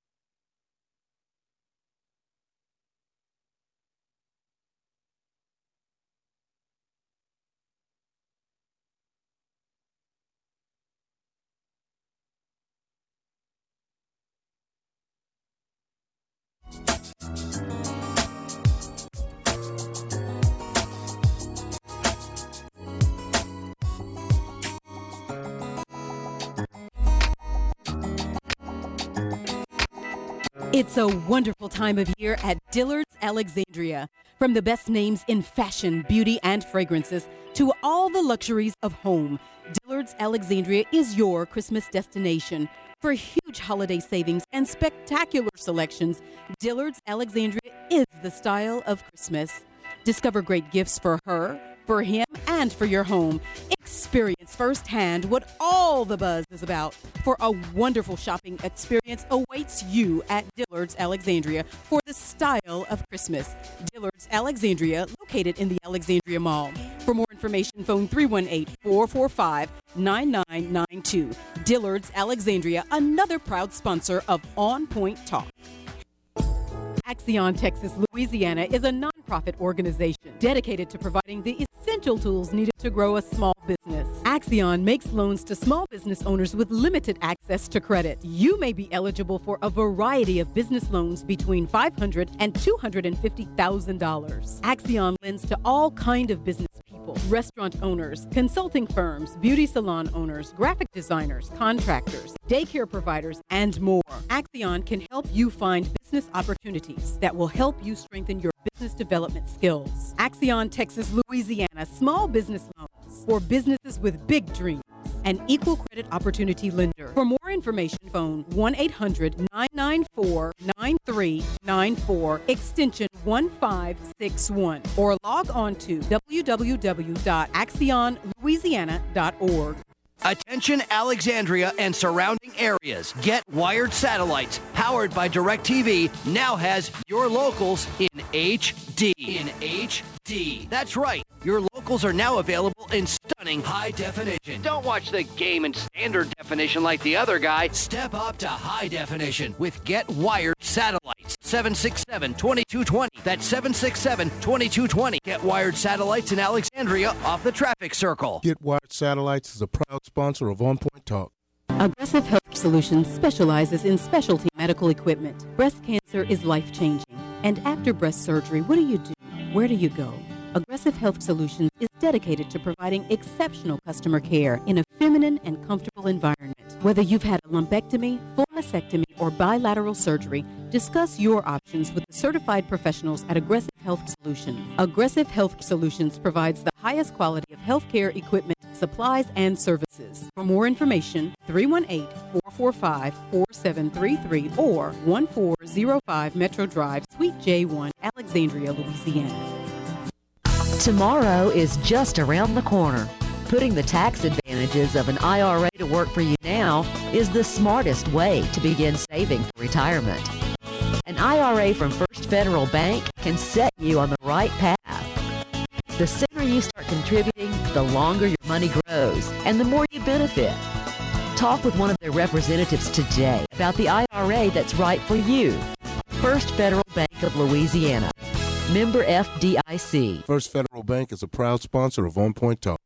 It's a wonderful time of year at Dillard's Alexandria. From the best names in fashion, beauty, and fragrances to all the luxuries of home, Dillard's Alexandria is your Christmas destination. For huge holiday savings and spectacular selections, Dillard's Alexandria is the style of Christmas. Discover great gifts for her, for him, and for your home. Expect Experience firsthand what all the buzz is about. For a wonderful shopping experience awaits you at Dillard's Alexandria for the style of Christmas. Dillard's Alexandria, located in the Alexandria Mall. For more information, phone three one eight, four four five, nine nine nine two. Dillard's Alexandria, another proud sponsor of On Point Talk. Axion Texas Louisiana is a nonprofit organization dedicated to providing the essential tools needed to grow a small business. Axion makes loans to small business owners with limited access to credit. You may be eligible for a variety of business loans between five hundred thousand dollars and two hundred fifty thousand dollars. Axion lends to all kind of business people, restaurant owners, consulting firms, beauty salon owners, graphic designers, contractors, daycare providers, and more. Axion can help you find business opportunities that will help you strengthen your business development skills. Axion Texas Louisiana Small Business Loans for businesses with big dreams. An equal credit opportunity lender. For more information, phone one eight hundred, nine nine four, nine three nine four, extension one five six one, or log on to w w w dot axion louisiana dot org. Attention Alexandria and surrounding areas. Get Wired Satellites, powered by DirecTV, now has your locals in H D. In H D. That's right. Your locals are now available in stunning high definition. Don't watch the game in standard definition like the other guy. Step up to high definition with Get Wired Satellites. seven six seven, two two two zero. That's seven six seven, two two two zero. Get Wired Satellites in Alexandria off the traffic circle. Get Wired Satellites is a proud sponsor of On Point Talk. Aggressive Health Solutions specializes in specialty medical equipment. Breast cancer is life-changing. And after breast surgery, what do you do? Where do you go? Aggressive Health Solutions is dedicated to providing exceptional customer care in a feminine and comfortable environment. Whether you've had a lumpectomy, full mastectomy, or bilateral surgery, discuss your options with the certified professionals at Aggressive Health Solutions. Aggressive Health Solutions provides the highest quality of healthcare equipment, supplies, and services. For more information, three one eight, four four five, four seven three three or one four zero five Metro Drive, Suite J one, Alexandria, Louisiana. Tomorrow is just around the corner. Putting the tax advantages of an I R A to work for you now is the smartest way to begin saving for retirement. An I R A from First Federal Bank can set you on the right path. The sooner you start contributing, the longer your money grows and the more you benefit. Talk with one of their representatives today about the I R A that's right for you. First Federal Bank of Louisiana. Member F D I C. First Federal Bank is a proud sponsor of On Point Talk.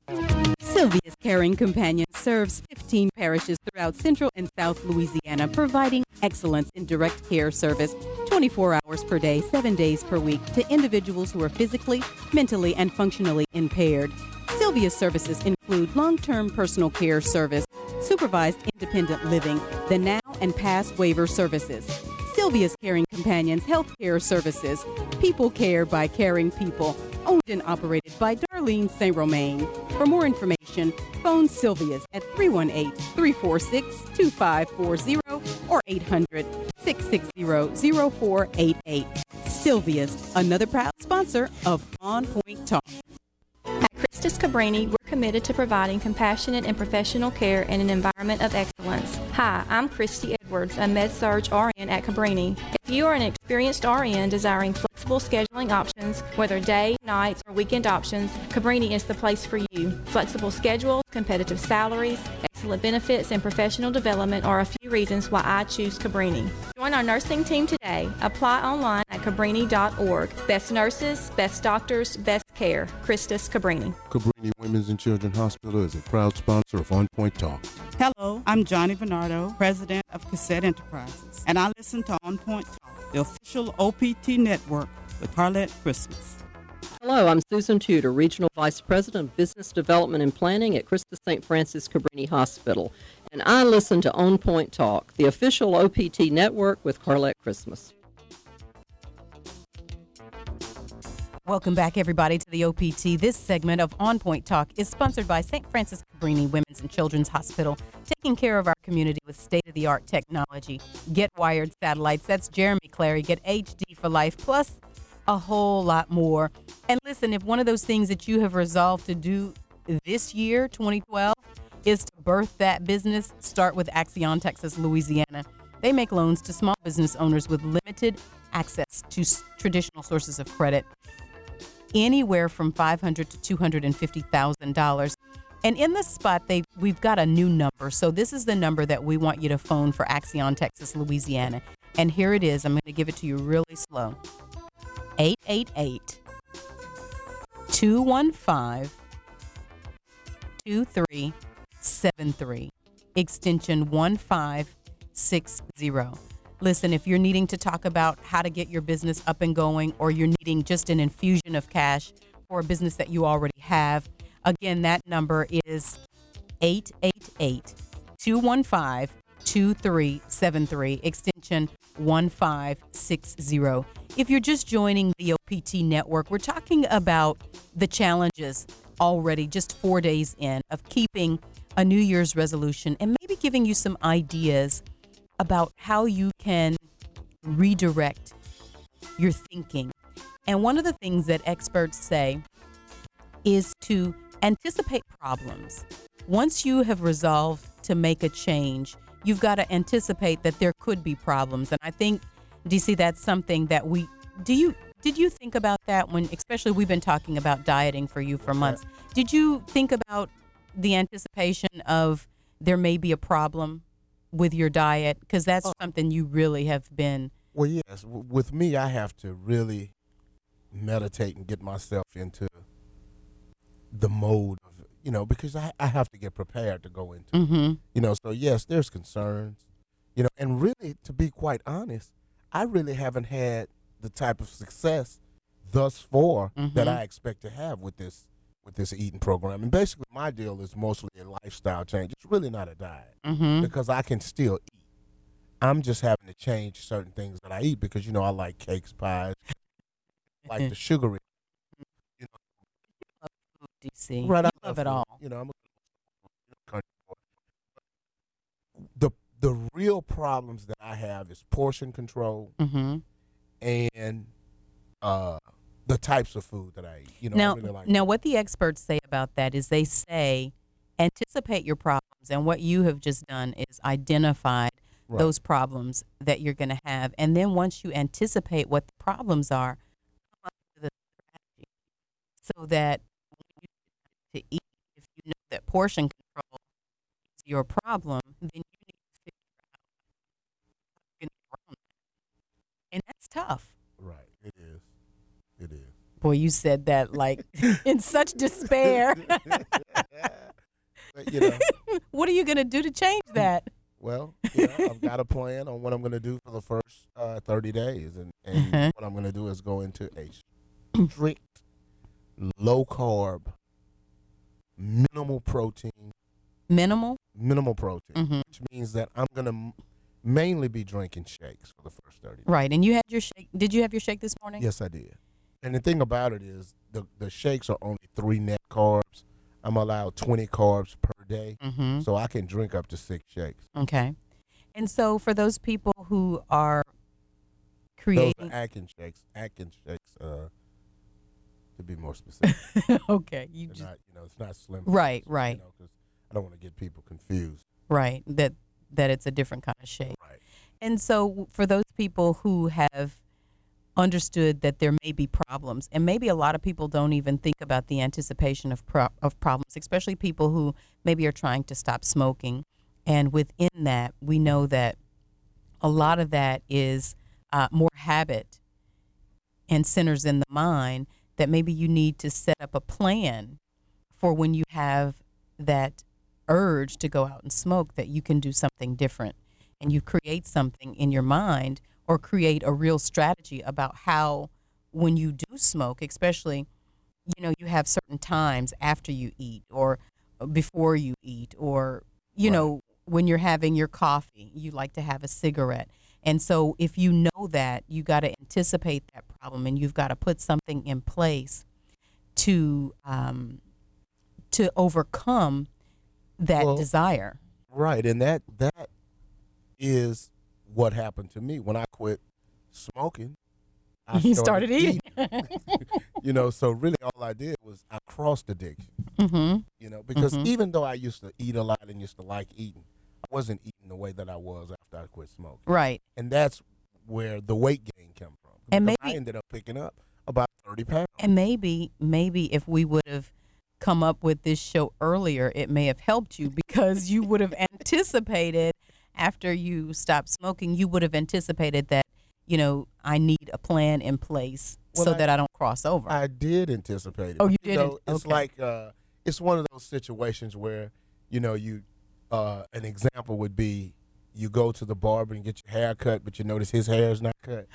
Sylvia's Caring Companion serves fifteen parishes throughout Central and South Louisiana, providing excellence in direct care service twenty-four hours per day, seven days per week to individuals who are physically, mentally, and functionally impaired. Sylvia's services include long-term personal care service, supervised independent living, the now and past waiver services. Sylvia's Caring Companions Healthcare Services, People Care by Caring People, owned and operated by Darlene Saint Romain. For more information, phone Sylvia's at three one eight, three four six, two five four zero or eight hundred, six six zero, zero four eight eight. Sylvia's, another proud sponsor of On Point Talk. At Christus Cabrini, we're committed to providing compassionate and professional care in an environment of excellence. Hi, I'm Christy Edwards, a Med-Surg R N at Cabrini. If you are an experienced R N desiring flexible scheduling options, whether day, nights, or weekend options, Cabrini is the place for you. Flexible schedules, competitive salaries, excellent benefits, and professional development are a few reasons why I choose Cabrini. Join our nursing team today. Apply online at cabrini dot org. Best nurses, best doctors, best care. Christus Cabrini. Cabrini Women's and Children's Hospital is a proud sponsor of On Point Talk. Hello, I'm Johnny Bernardo, president of Cassette Enterprises, and I listen to On Point Talk, the official O P T network with Harlette Christmas. Hello, I'm Susan Tudor, Regional Vice President of Business Development and Planning at Christus Saint Francis Cabrini Hospital, and I listen to On Point Talk, the official O P T network with Carlette Christmas. Welcome back, everybody, to the O P T. This segment of On Point Talk is sponsored by Saint Francis Cabrini Women's and Children's Hospital, taking care of our community with state-of-the-art technology. Get Wired Satellites. That's Jeremy Clary. Get H D for life, plus a whole lot more. And listen, if one of those things that you have resolved to do this year, twenty twelve, is to birth that business, start with Axion Texas Louisiana. They make loans to small business owners with limited access to s- traditional sources of credit, anywhere from five hundred thousand dollars to two hundred fifty thousand dollars. And in this spot, they we've got a new number. So this is the number that we want you to phone for Axion Texas Louisiana. And here it is. I'm going to give it to you really slow. eight eight eight, two one five, two three seven three, extension one five six zero. Listen, if you're needing to talk about how to get your business up and going, or you're needing just an infusion of cash for a business that you already have, again, that number is eight eight eight, two one five, two three seven three, extension one five six zero. If you're just joining the O P T network, we're talking about the challenges already just four days in of keeping a New Year's resolution, and maybe giving you some ideas about how you can redirect your thinking. And one of the things that experts say is to anticipate problems. Once you have resolved to make a change, you've got to anticipate that there could be problems. And I think, D C, that's something that we, do you, did you think about that when, especially we've been talking about dieting for you for months. Did you think about the anticipation of there may be a problem with your diet? Because that's Oh. something you really have been. Well, yes. W- with me, I have to really meditate and get myself into the mode of, you know, because I, I have to get prepared to go into Mhm. it. You know, so yes, there's concerns, you know, and really, to be quite honest, I really haven't had the type of success thus far that Mhm. I expect to have with this with this eating program. And basically, my deal is mostly a lifestyle change. It's really not a diet Mhm. because I can still eat. I'm just having to change certain things that I eat because, you know, I like cakes, pies, like the sugary. You D C. know, right? You I love it food. all. You know, I'm a country boy. The the real problems that I have is portion control Mhm. and uh, the types of food that I eat. You know, I Now, really like now, what the experts say about that is they say anticipate your problems, and what you have just done is identified Right. those problems that you're going to have, and then once you anticipate what the problems are, come up with a strategy so that when you get to eat, if you know that portion control is your problem, then you need to figure out how you can get around that, and that's tough. Right. It is. It is. Boy, you said that like in such despair. But, you know, What are you going to do to change that? well, you know, I've got a plan on what I'm going to do for the first uh, thirty days. And, and Uh-huh. what I'm going to do is go into a strict, low carb, minimal protein, Minimal? minimal protein, Mhm. which means that I'm going to m- mainly be drinking shakes for the first thirty days. Right. And you had your shake. Did you have your shake this morning? Yes, I did. And the thing about it is the, the shakes are only three net carbs. I'm allowed twenty carbs per day, Mhm. so I can drink up to six shakes. Okay. And so for those people who are Those creating. are Atkins shakes. Atkins shakes, uh, to be more specific. Okay. You They're just. not, you know, it's not slim. Right, Fast, right. You know, 'cause I don't want to get people confused. Right. That that it's a different kind of shake. Right. And so for those people who have understood that there may be problems, and maybe a lot of people don't even think about the anticipation of pro- of problems, especially people who maybe are trying to stop smoking. And within that, we know that a lot of that is uh, more habit and centers in the mind, that maybe you need to set up a plan for when you have that urge to go out and smoke, that you can do something different, and you create something in your mind, or create a real strategy about how, when you do smoke, especially, you know, you have certain times after you eat or before you eat, or, you know, when you're having your coffee, you like to have a cigarette. And so if you know that, you got to anticipate that problem, and you've got to put something in place to um, to overcome that Well, desire. Right, and that that is what happened to me when I quit smoking. I You started eating. You know, so really all I did was I crossed addiction. Mm-hmm. You know, because Mhm. even though I used to eat a lot and used to like eating, I wasn't eating the way that I was after I quit smoking. Right. And that's where the weight gain came from. And Because maybe- I ended up picking up about thirty pounds. And maybe, maybe if we would have come up with this show earlier, it may have helped you because you would have anticipated after you stopped smoking, you would have anticipated that, you know, I need a plan in place Well, so I- that I don't cross over. I did anticipate it. Oh, you know, didn't? It's Okay. like uh, it's one of those situations where, you know, you uh, an example would be you go to the barber and get your hair cut, but you notice his hair is not cut.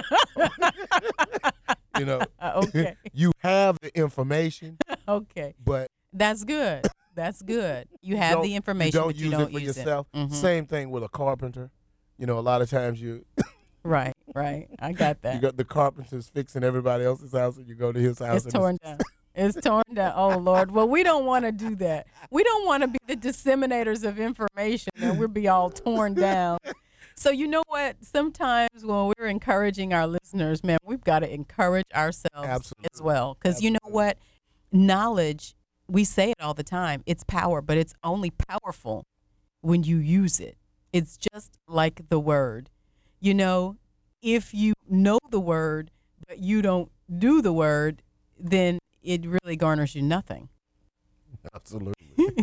You know, Okay. you have the information, Okay. but That's good. That's good. You have don't- the information, you don't but you use don't it for use yourself. it. Mhm. Same thing with a carpenter. You know, a lot of times you Right, right. I got that. you got the carpenters fixing everybody else's house, and you go to his house. It's and torn down. It's torn down. Oh, Lord. Well, we don't want to do that. We don't want to be the disseminators of information and we'll be all torn down. So, you know what? Sometimes when we're encouraging our listeners, man, we've got to encourage ourselves Absolutely. as well. Because you know what? Knowledge, we say it all the time, it's power, but it's only powerful when you use it. It's just like the word. You know, if you know the word, but you don't do the word, then it really garners you nothing. Absolutely.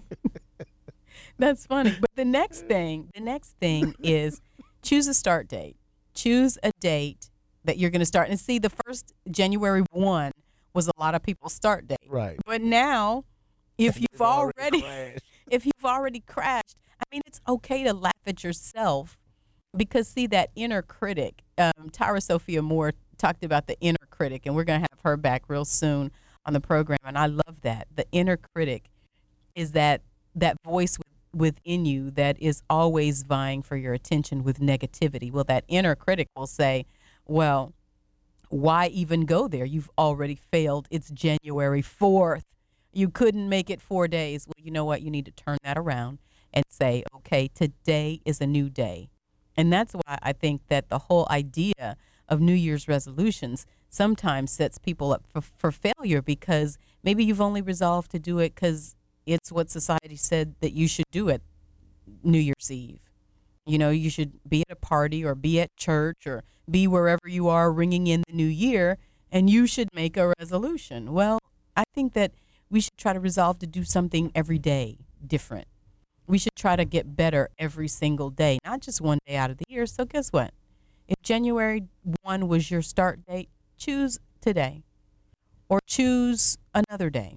That's funny. But the next thing, the next thing is choose a start date. Choose a date that you're going to start. And see, the first January first was a lot of people's start date. Right. But now, if you've already, crashed. if you've already crashed, I mean, it's okay to laugh at yourself because, see, that inner critic, um, Tyra Sophia Moore talked about the inner critic, and we're going to have her back real soon on the program. And I love that. The inner critic is that that voice within you that is always vying for your attention with negativity. Well, that inner critic will say, well, why even go there? You've already failed. It's January fourth. You couldn't make it four days. Well, you know what? You need to turn that around and say, okay, today is a new day. And that's why I think that the whole idea of New Year's resolutions sometimes sets people up for, for failure because maybe you've only resolved to do it because it's what society said that you should do at New Year's Eve. You know, you should be at a party or be at church or be wherever you are ringing in the new year, and you should make a resolution. Well, I think that we should try to resolve to do something every day different. We should try to get better every single day, not just one day out of the year. So guess what? If January first was your start date, choose today or choose another day.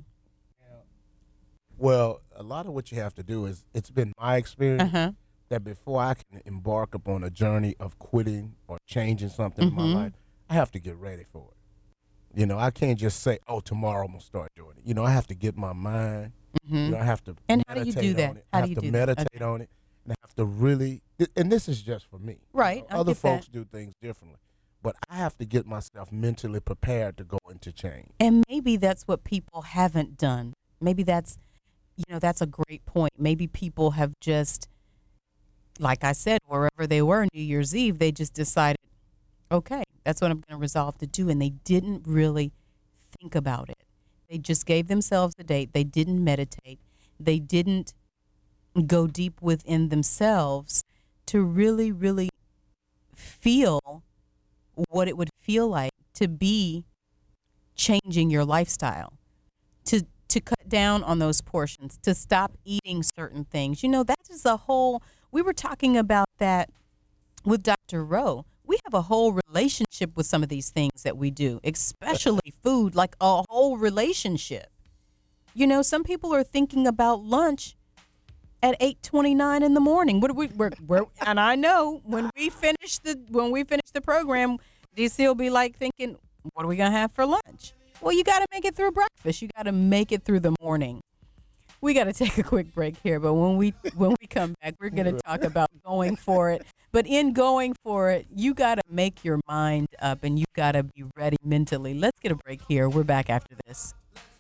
Well, a lot of what you have to do is, it's been my experience Uh-huh. that before I can embark upon a journey of quitting or changing something in Mhm. my life, I have to get ready for it. You know, I can't just say, oh, tomorrow I'm going to start doing it. You know, I have to get my mind, Mhm. you know, I have to And how do meditate you do that? on it. How I do have you to do that? meditate Okay. on it, and I have to really, and this is just for me. Right, You know, I other get that. folks do things differently. But I have to get myself mentally prepared to go into change. And maybe that's what people haven't done. Maybe that's, you know, that's a great point. Maybe people have just, like I said, wherever they were New Year's Eve, they just decided, okay, that's what I'm going to resolve to do. And they didn't really think about it. They just gave themselves a date. They didn't meditate. They didn't go deep within themselves to really, really feel what it would feel like to be changing your lifestyle, to to cut down on those portions, to stop eating certain things. You know, that is a whole, we were talking about that with Doctor Rowe. We have a whole relationship with some of these things that we do, especially food, like a whole relationship. You know, some people are thinking about lunch at eight twenty-nine in the morning. What do we we're, we're and I know when we finish the when we finish the program, D C will be like thinking, what are we gonna have for lunch? Well, you got to make it through breakfast. You got to make it through the morning. We got to take a quick break here, but when we when we come back, we're going to talk about going for it. But in going for it, you got to make your mind up and you got to be ready mentally. Let's get a break here. We're back after this.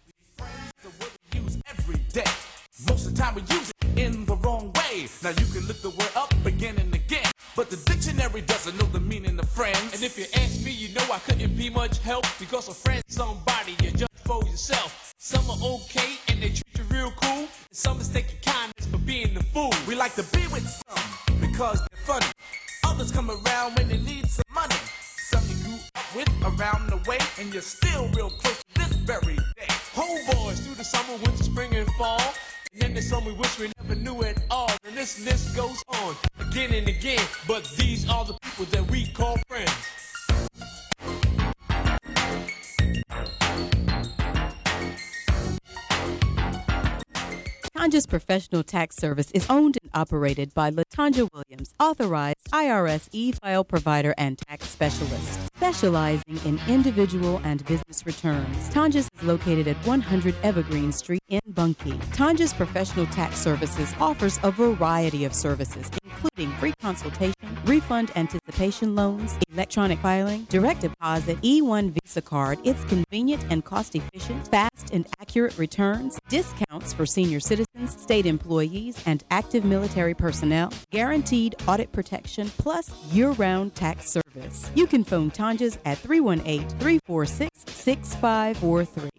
Every day. Most of the time we use it in the wrong way. Now you can look the word up again and again, but the dictionary doesn't know the meaning of friends. And if you ask me, you know I couldn't be much help, because a friend's somebody you judge for yourself. Some are okay and they treat you real cool, and some mistake your kindness for being the fool. We like to be with some because they're funny. Others come around when they need some money. Some you grew up with around the way, and you're still real close to this very day. Homeboys through the summer, winter, spring, and fall. And then there's some we wish we never knew at all. And this list goes on again and again. But these are the people that we call friends. Latanja's Professional Tax Service is owned and operated by Latanja Williams, authorized I R S e-file provider and tax specialist, specializing in individual and business returns. Tanja's is located at one hundred Evergreen Street in Bunkie. Tanja's Professional Tax Services offers a variety of services, including free consultation, refund anticipation loans, electronic filing, direct deposit, E one Visa card. It's convenient and cost-efficient, fast and accurate returns, discounts for senior citizens, state employees, and active military personnel, guaranteed audit protection, plus year-round tax service. You can phone Tanja's at three one eight, three four six, six five four three.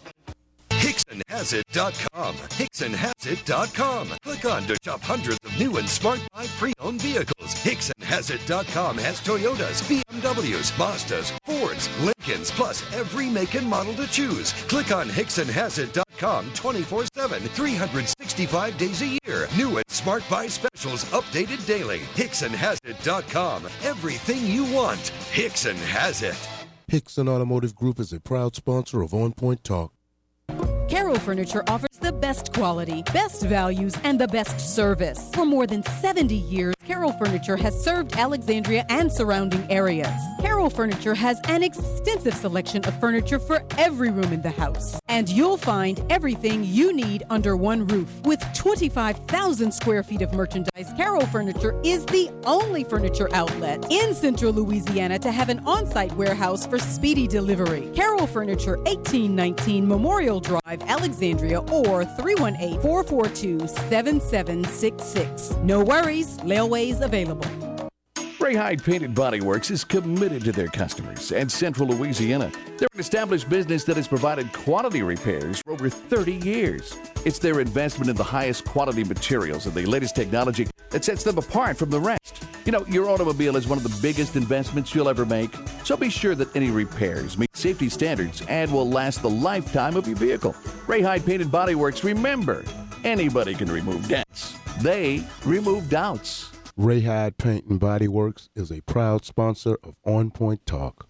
Hickson Has It dot com. Hickson Has It dot com. Click on to shop hundreds of new and smart buy pre-owned vehicles. Hickson Has It dot com has Toyotas, B M Ws, Mazdas, Fords, Lincolns, plus every make and model to choose. Click on Hickson Has It dot com twenty-four seven, three hundred sixty-five days a year. New and smart buy specials updated daily. Hickson Has It dot com. Everything you want. Hickson has it. Hickson Automotive Group is a proud sponsor of On Point Talk. Carroll Furniture offers the best quality, best values, and the best service. For more than seventy years, Carroll Furniture has served Alexandria and surrounding areas. Carroll Furniture has an extensive selection of furniture for every room in the house. And you'll find everything you need under one roof. With twenty-five thousand square feet of merchandise, Carroll Furniture is the only furniture outlet in Central Louisiana to have an on-site warehouse for speedy delivery. Carroll Furniture, eighteen nineteen Memorial Drive, Alexandria, or three one eight, four four two, seven seven six six. No worries, layaway's available. Ray Hyde Painted Body Works is committed to their customers and Central Louisiana. They're an established business that has provided quality repairs for over thirty years. It's their investment in the highest quality materials and the latest technology that sets them apart from the rest. You know, your automobile is one of the biggest investments you'll ever make, so be sure that any repairs meet safety standards and will last the lifetime of your vehicle. Ray Hyde Painted Body Works, remember, anybody can remove dents. They remove doubts. Ray Hyde Paint and Body Works is a proud sponsor of On Point Talk.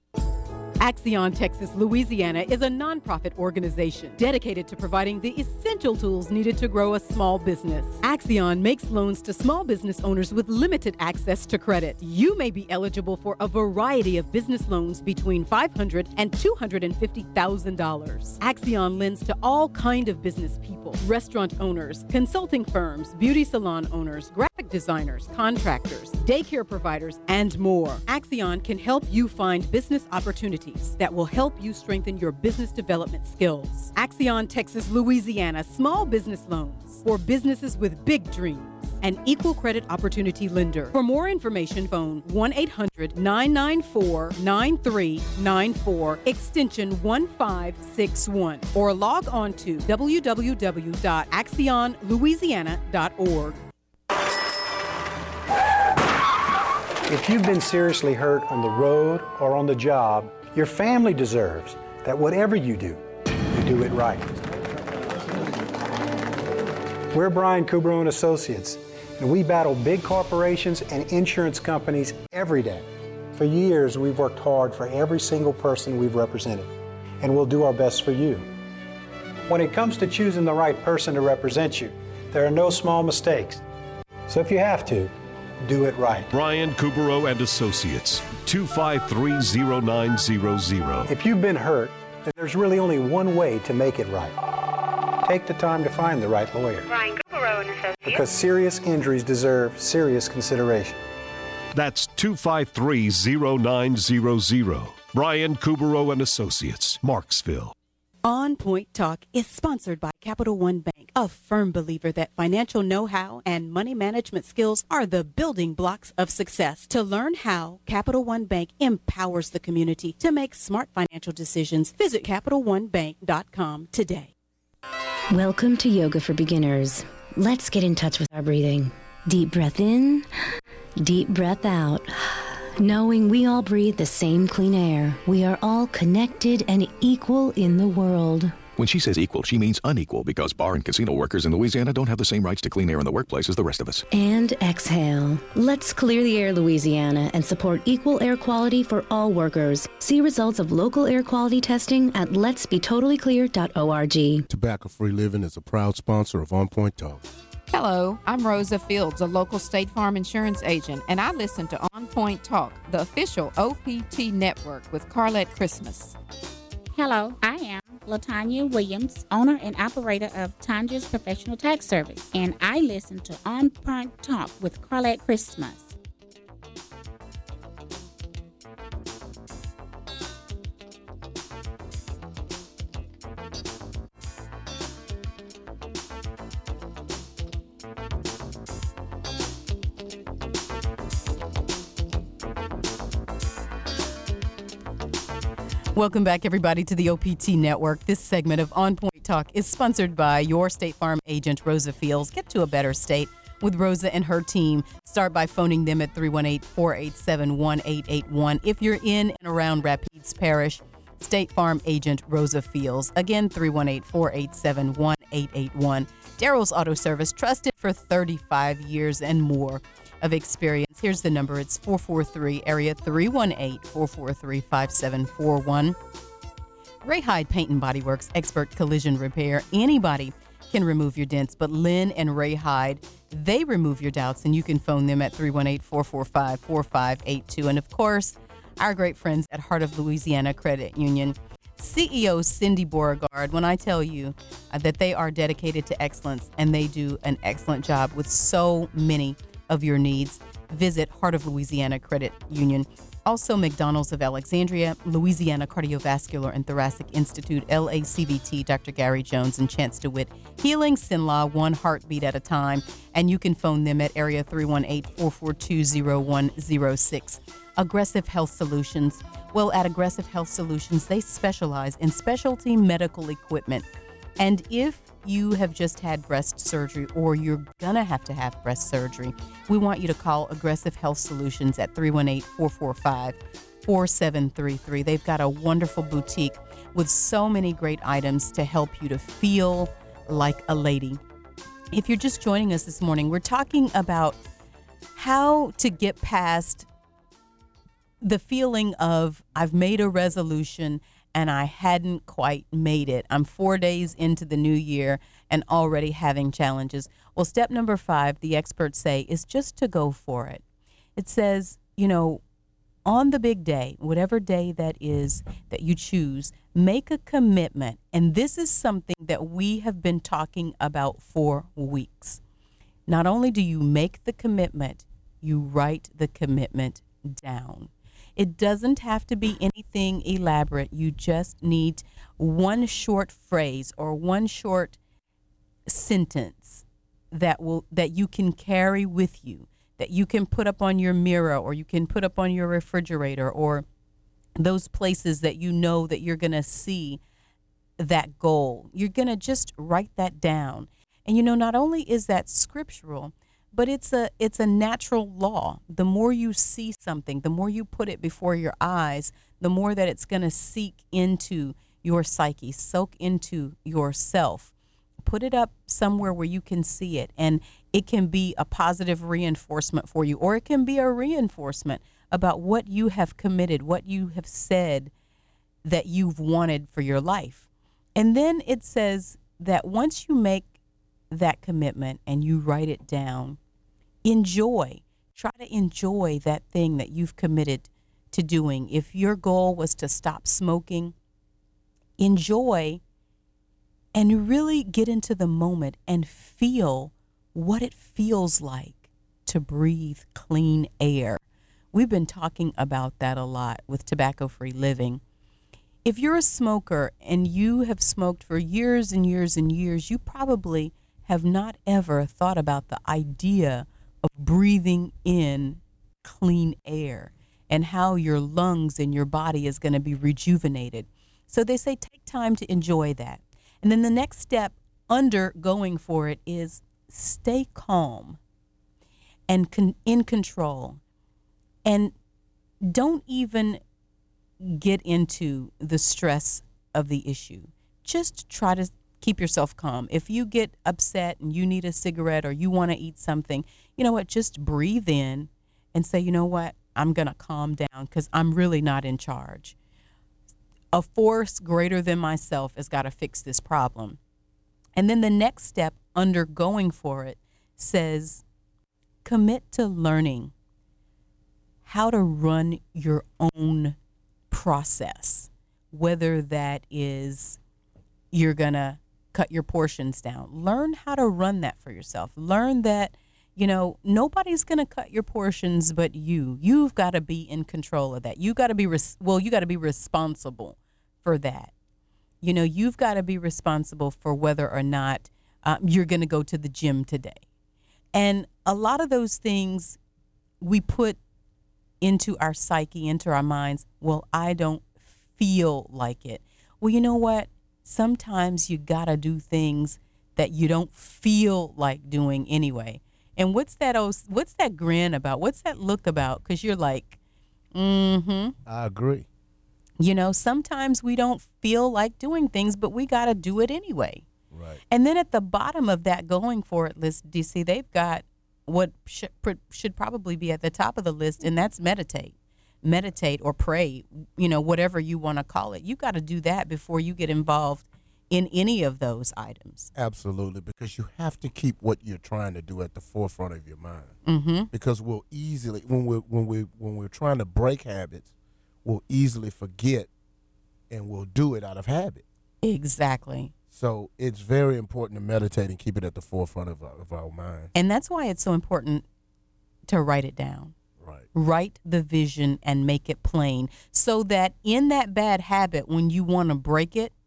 Axion Texas Louisiana is a nonprofit organization dedicated to providing the essential tools needed to grow a small business. Axion makes loans to small business owners with limited access to credit. You may be eligible for a variety of business loans between five hundred thousand dollars and two hundred fifty thousand dollars. Axion lends to all kind of business people, restaurant owners, consulting firms, beauty salon owners, graphic designers, contractors, daycare providers, and more. Axion can help you find business opportunities that will help you strengthen your business development skills. Axion Texas Louisiana Small Business Loans for businesses with big dreams. An equal credit opportunity lender. For more information, phone one eight hundred, nine nine four, nine three nine four, extension one five six one, or log on to w w w dot axion louisiana dot org. If you've been seriously hurt on the road or on the job, your family deserves that whatever you do, you do it right. We're Brian Kubro and Associates, and we battle big corporations and insurance companies every day. For years, we've worked hard for every single person we've represented, and we'll do our best for you. When it comes to choosing the right person to represent you, there are no small mistakes. So if you have to, do it right. Brian Kubro and Associates, two five three, zero nine zero zero. If you've been hurt, then there's really only one way to make it right. Take the time to find the right lawyer. Brian Kubro and Associates. Because serious injuries deserve serious consideration. That's two five three, zero nine zero zero. Brian Kubro and Associates, Marksville. On Point Talk is sponsored by Capital One Bank, a firm believer that financial know-how and money management skills are the building blocks of success. To learn how Capital One Bank empowers the community to make smart financial decisions, visit Capital One Bank dot com today. Welcome to Yoga for Beginners. Let's get in touch with our breathing. Deep breath in, deep breath out. Knowing we all breathe the same clean air, we are all connected and equal in the world. When she says equal, she means unequal because bar and casino workers in Louisiana don't have the same rights to clean air in the workplace as the rest of us. And exhale. Let's clear the air, Louisiana, and support equal air quality for all workers. See results of local air quality testing at lets be totally clear dot org. Tobacco-free living is a proud sponsor of On Point Talk. Hello, I'm Rosa Fields, a local State Farm insurance agent, and I listen to On Point Talk, the official O P T network with Carlette Christmas. Hello, I am Latanya Williams, owner and operator of Tanya's Professional Tax Service, and I listen to On Point Talk with Carlette Christmas. Welcome back, everybody, to the O P T Network. This segment of On Point Talk is sponsored by your State Farm agent, Rosa Fields. Get to a better state with Rosa and her team. Start by phoning them at three one eight, four eight seven, one eight eight one. If you're in and around Rapides Parish, State Farm agent Rosa Fields. Again, three one eight, four eight seven, one eight eight one. Daryl's Auto Service, trusted for thirty-five years and more of experience. Here's the number. It's four four three, area three one eight, four four three, five seven four one. Ray Hyde Paint and Body Works, expert collision repair. Anybody can remove your dents, but Lynn and Ray Hyde, they remove your doubts, and you can phone them at three one eight, four four five, four five eight two. And of course, our great friends at Heart of Louisiana Credit Union. C E O Cindy Beauregard, when I tell you uh, that they are dedicated to excellence and they do an excellent job with so many of your needs, visit Heart of Louisiana Credit Union. Also, McDonald's of Alexandria, Louisiana Cardiovascular and Thoracic Institute, L A C V T, Doctor Gary Jones, and Chance DeWitt. Healing Sinlaw, one heartbeat at a time. And you can phone them at area three one eight, four four two, zero one zero six. Aggressive Health Solutions. Well, at Aggressive Health Solutions, they specialize in specialty medical equipment. And if you have just had breast surgery or you're going to have to have breast surgery, we want you to call Aggressive Health Solutions at three one eight, four four five, four seven three three. They've got a wonderful boutique with so many great items to help you to feel like a lady. If you're just joining us this morning, we're talking about how to get past the feeling of I've made a resolution and I hadn't quite made it. I'm four days into the new year and already having challenges. Well, step number five, the experts say, is just to go for it. It says, you know, on the big day, whatever day that is that you choose, make a commitment. And this is something that we have been talking about for weeks. Not only do you make the commitment, you write the commitment down. It doesn't have to be anything elaborate. You just need one short phrase or one short sentence that will that you can carry with you, that you can put up on your mirror or you can put up on your refrigerator or those places that you know that you're going to see that goal. You're going to just write that down. And you know, not only is that scriptural, but it's a it's a natural law. The more you see something, the more you put it before your eyes, the more that it's going to seek into your psyche, soak into yourself. Put it up somewhere where you can see it, and it can be a positive reinforcement for you, or it can be a reinforcement about what you have committed, what you have said that you've wanted for your life. And then it says that once you make that commitment and you write it down, enjoy, try to enjoy that thing that you've committed to doing. If your goal was to stop smoking, enjoy and really get into the moment and feel what it feels like to breathe clean air. We've been talking about that a lot with tobacco-free living. If you're a smoker and you have smoked for years and years and years, you probably have not ever thought about the idea of breathing in clean air and how your lungs and your body is going to be rejuvenated. So they say take time to enjoy that. And then the next step under going for it is stay calm and con- in control. And don't even get into the stress of the issue. Just try to keep yourself calm. If you get upset and you need a cigarette or you want to eat something, you know what, just breathe in and say, you know what, I'm going to calm down because I'm really not in charge. A force greater than myself has got to fix this problem. And then the next step under going for it says, commit to learning how to run your own process, whether that is you're going to cut your portions down. Learn how to run that for yourself. Learn that, you know, nobody's going to cut your portions but you. You've got to be in control of that. You got to be, res- well, you got to be responsible for that. You know, you've got to be responsible for whether or not um, you're going to go to the gym today. And a lot of those things we put into our psyche, into our minds. Well, I don't feel like it. Well, you know what? Sometimes you got to do things that you don't feel like doing anyway. And what's that oh, what's that grin about? What's that look about? Because you're like, mm-hmm. I agree. You know, sometimes we don't feel like doing things, but we got to do it anyway. Right. And then at the bottom of that going for it list, D C, they've got what should, should probably be at the top of the list, and that's meditate. Meditate or pray, you know, whatever you want to call it. You got to do that before you get involved in any of those items. Absolutely, because you have to keep what you're trying to do at the forefront of your mind. Mm-hmm. Because we'll easily, when we're when we when we're trying to break habits, we'll easily forget, and we'll do it out of habit. Exactly. So it's very important to meditate and keep it at the forefront of our, of our mind. And that's why it's so important to write it down. Right. Write the vision and make it plain so that in that bad habit, when you want to break it,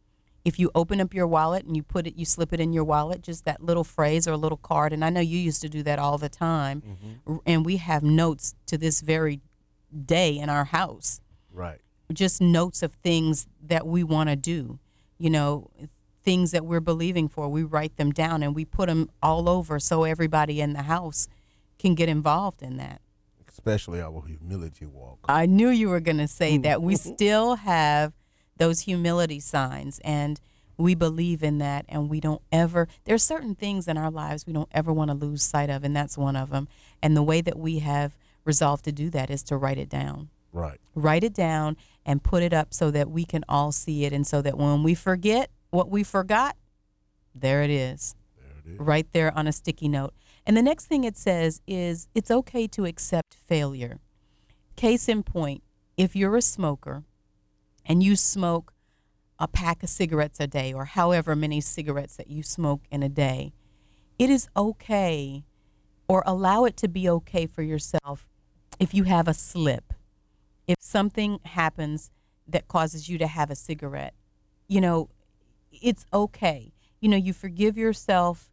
if you open up your wallet and you put it, you slip it in your wallet, just that little phrase or a little card. And I know you used to do that all the time. Mm-hmm. And we have notes to this very day in our house. Right. Just notes of things that we want to do, you know, things that we're believing for. We write them down and we put them all over so everybody in the house can get involved in that. Especially our humility walk. I knew you were going to say that. We still have those humility signs, and we believe in that, and we don't ever, there's certain things in our lives we don't ever want to lose sight of, and that's one of them. And the way that we have resolved to do that is to write it down. Right. Write it down and put it up so that we can all see it, and so that when we forget what we forgot, there it is. There it is. Right there on a sticky note. And the next thing it says is it's okay to accept failure. Case in point, if you're a smoker and you smoke a pack of cigarettes a day or however many cigarettes that you smoke in a day, it is okay, or allow it to be okay for yourself if you have a slip. If something happens that causes you to have a cigarette, you know, it's okay. You know, you forgive yourself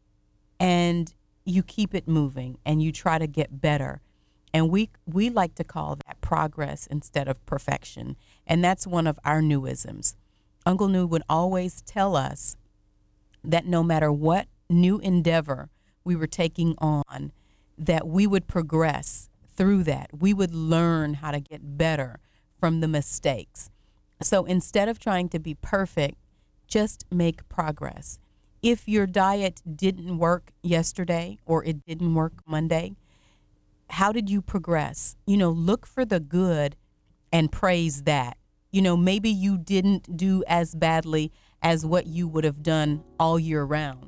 and you keep it moving and you try to get better. And we we like to call that progress instead of perfection. And that's one of our newisms. Uncle New would always tell us that no matter what new endeavor we were taking on, that we would progress through that. We would learn how to get better from the mistakes. So instead of trying to be perfect, just make progress. If your diet didn't work yesterday or it didn't work Monday, how did you progress? You know, look for the good and praise that. You know, maybe you didn't do as badly as what you would have done all year round.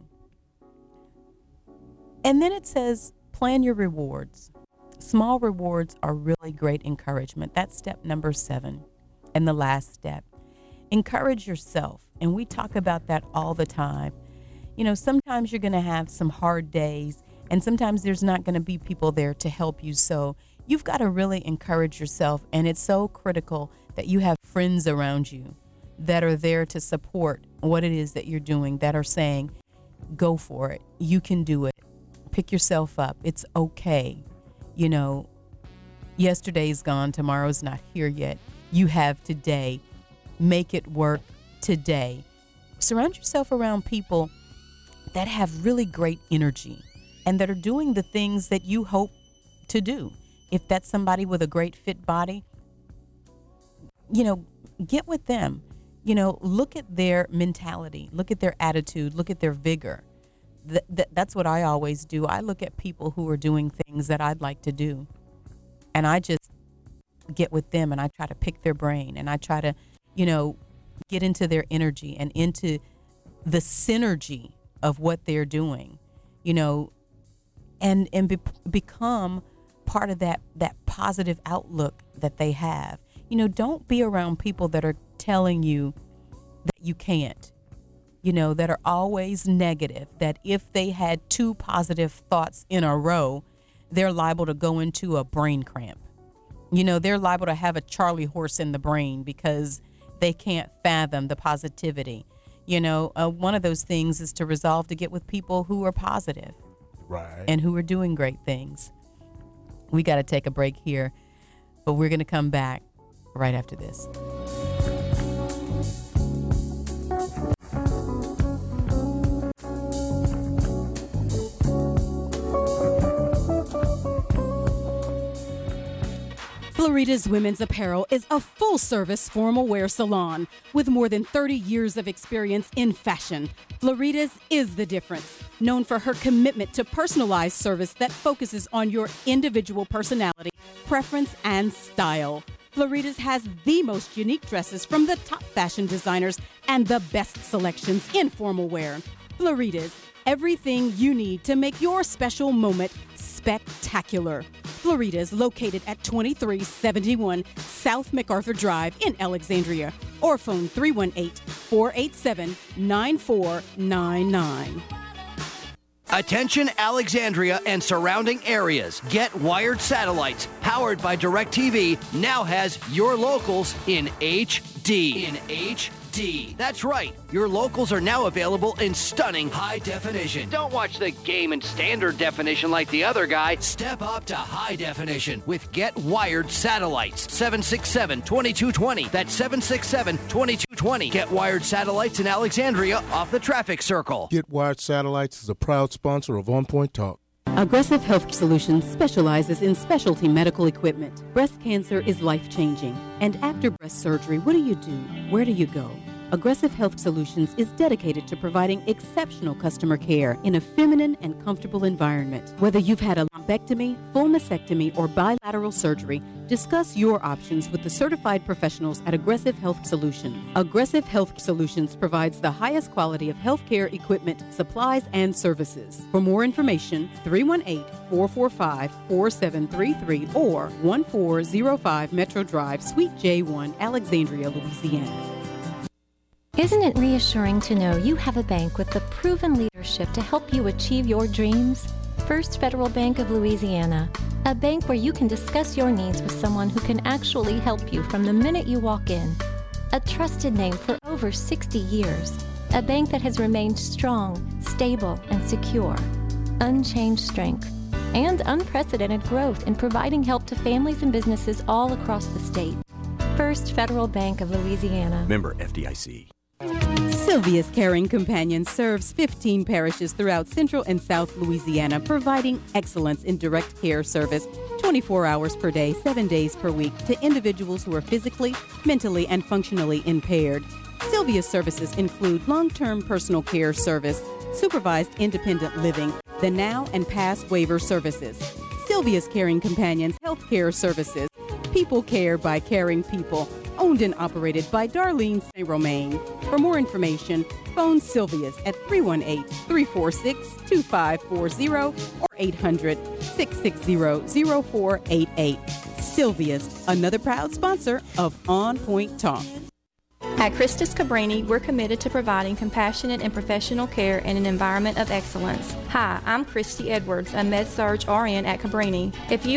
And then it says, plan your rewards. Small rewards are really great encouragement. That's step number seven. And the last step, encourage yourself. And we talk about that all the time. You know, sometimes you're going to have some hard days, and sometimes there's not going to be people there to help you. So you've got to really encourage yourself. And it's so critical that you have friends around you that are there to support what it is that you're doing, that are saying, go for it. You can do it. Pick yourself up. It's okay. You know, yesterday's gone. Tomorrow's not here yet. You have today. Make it work today. Surround yourself around people that have really great energy and that are doing the things that you hope to do. If that's somebody with a great fit body, you know, get with them. You know, look at their mentality, look at their attitude, look at their vigor. Th- th- that's what I always do. I look at people who are doing things that I'd like to do, and I just get with them and I try to pick their brain and I try to, you know, get into their energy and into the synergy of what they're doing, you know, and and be- become part of that that positive outlook that they have. You know, don't be around people that are telling you that you can't, you know, that are always negative, that if they had two positive thoughts in a row, they're liable to go into a brain cramp. You know, they're liable to have a Charlie horse in the brain because they can't fathom the positivity. You know, uh, one of those things is to resolve to get with people who are positive, right, and who are doing great things. We got to take a break here, but we're going to come back right after this. Florida's Women's Apparel is a full-service formal wear salon with more than thirty years of experience in fashion. Florida's is the difference, known for her commitment to personalized service that focuses on your individual personality, preference, and style. Florida's has the most unique dresses from the top fashion designers and the best selections in formal wear. Florida's, everything you need to make your special moment spectacular. Florida's located at twenty-three seventy-one South MacArthur Drive in Alexandria, or phone three one eight, four eight seven, nine four nine nine. Attention Alexandria and surrounding areas. Get Wired Satellites, powered by DirecTV, now has your locals in H D. In H D. That's right. Your locals are now available in stunning high definition. Don't watch the game in standard definition like the other guy. Step up to high definition with Get Wired Satellites. seven six seven, two two two zero. That's seven six seven, two two two zero. Get Wired Satellites in Alexandria off the traffic circle. Get Wired Satellites is a proud sponsor of On Point Talk. Aggressive Health Solutions specializes in specialty medical equipment. Breast cancer is life-changing. And after breast surgery, what do you do? Where do you go? Aggressive Health Solutions is dedicated to providing exceptional customer care in a feminine and comfortable environment. Whether you've had a lumpectomy, full mastectomy, or bilateral surgery, discuss your options with the certified professionals at Aggressive Health Solutions. Aggressive Health Solutions provides the highest quality of healthcare equipment, supplies, and services. For more information, three one eight, four four five, four seven three three or one four zero five Metro Drive, Suite J one, Alexandria, Louisiana. Isn't it reassuring to know you have a bank with the proven leadership to help you achieve your dreams? First Federal Bank of Louisiana, a bank where you can discuss your needs with someone who can actually help you from the minute you walk in. A trusted name for over sixty years, a bank that has remained strong, stable, and secure. Unchanged strength and unprecedented growth in providing help to families and businesses all across the state. First Federal Bank of Louisiana. Member F D I C. Sylvia's Caring Companion serves fifteen parishes throughout Central and South Louisiana, providing excellence in direct care service twenty-four hours per day, seven days per week to individuals who are physically, mentally, and functionally impaired. Sylvia's services include long-term personal care service, supervised independent living, the now and past waiver services. Sylvia's Caring Companions Healthcare Services, people care by caring people, owned and operated by Darlene Saint Romain. For more information, phone Sylvia's at three one eight, three four six, two five four zero or eight hundred, six six zero, zero four eight eight. Sylvia's, another proud sponsor of On Point Talk. At Christus Cabrini, we're committed to providing compassionate and professional care in an environment of excellence. Hi, I'm Christy Edwards, a Med-Surg R N at Cabrini. If you are an experienced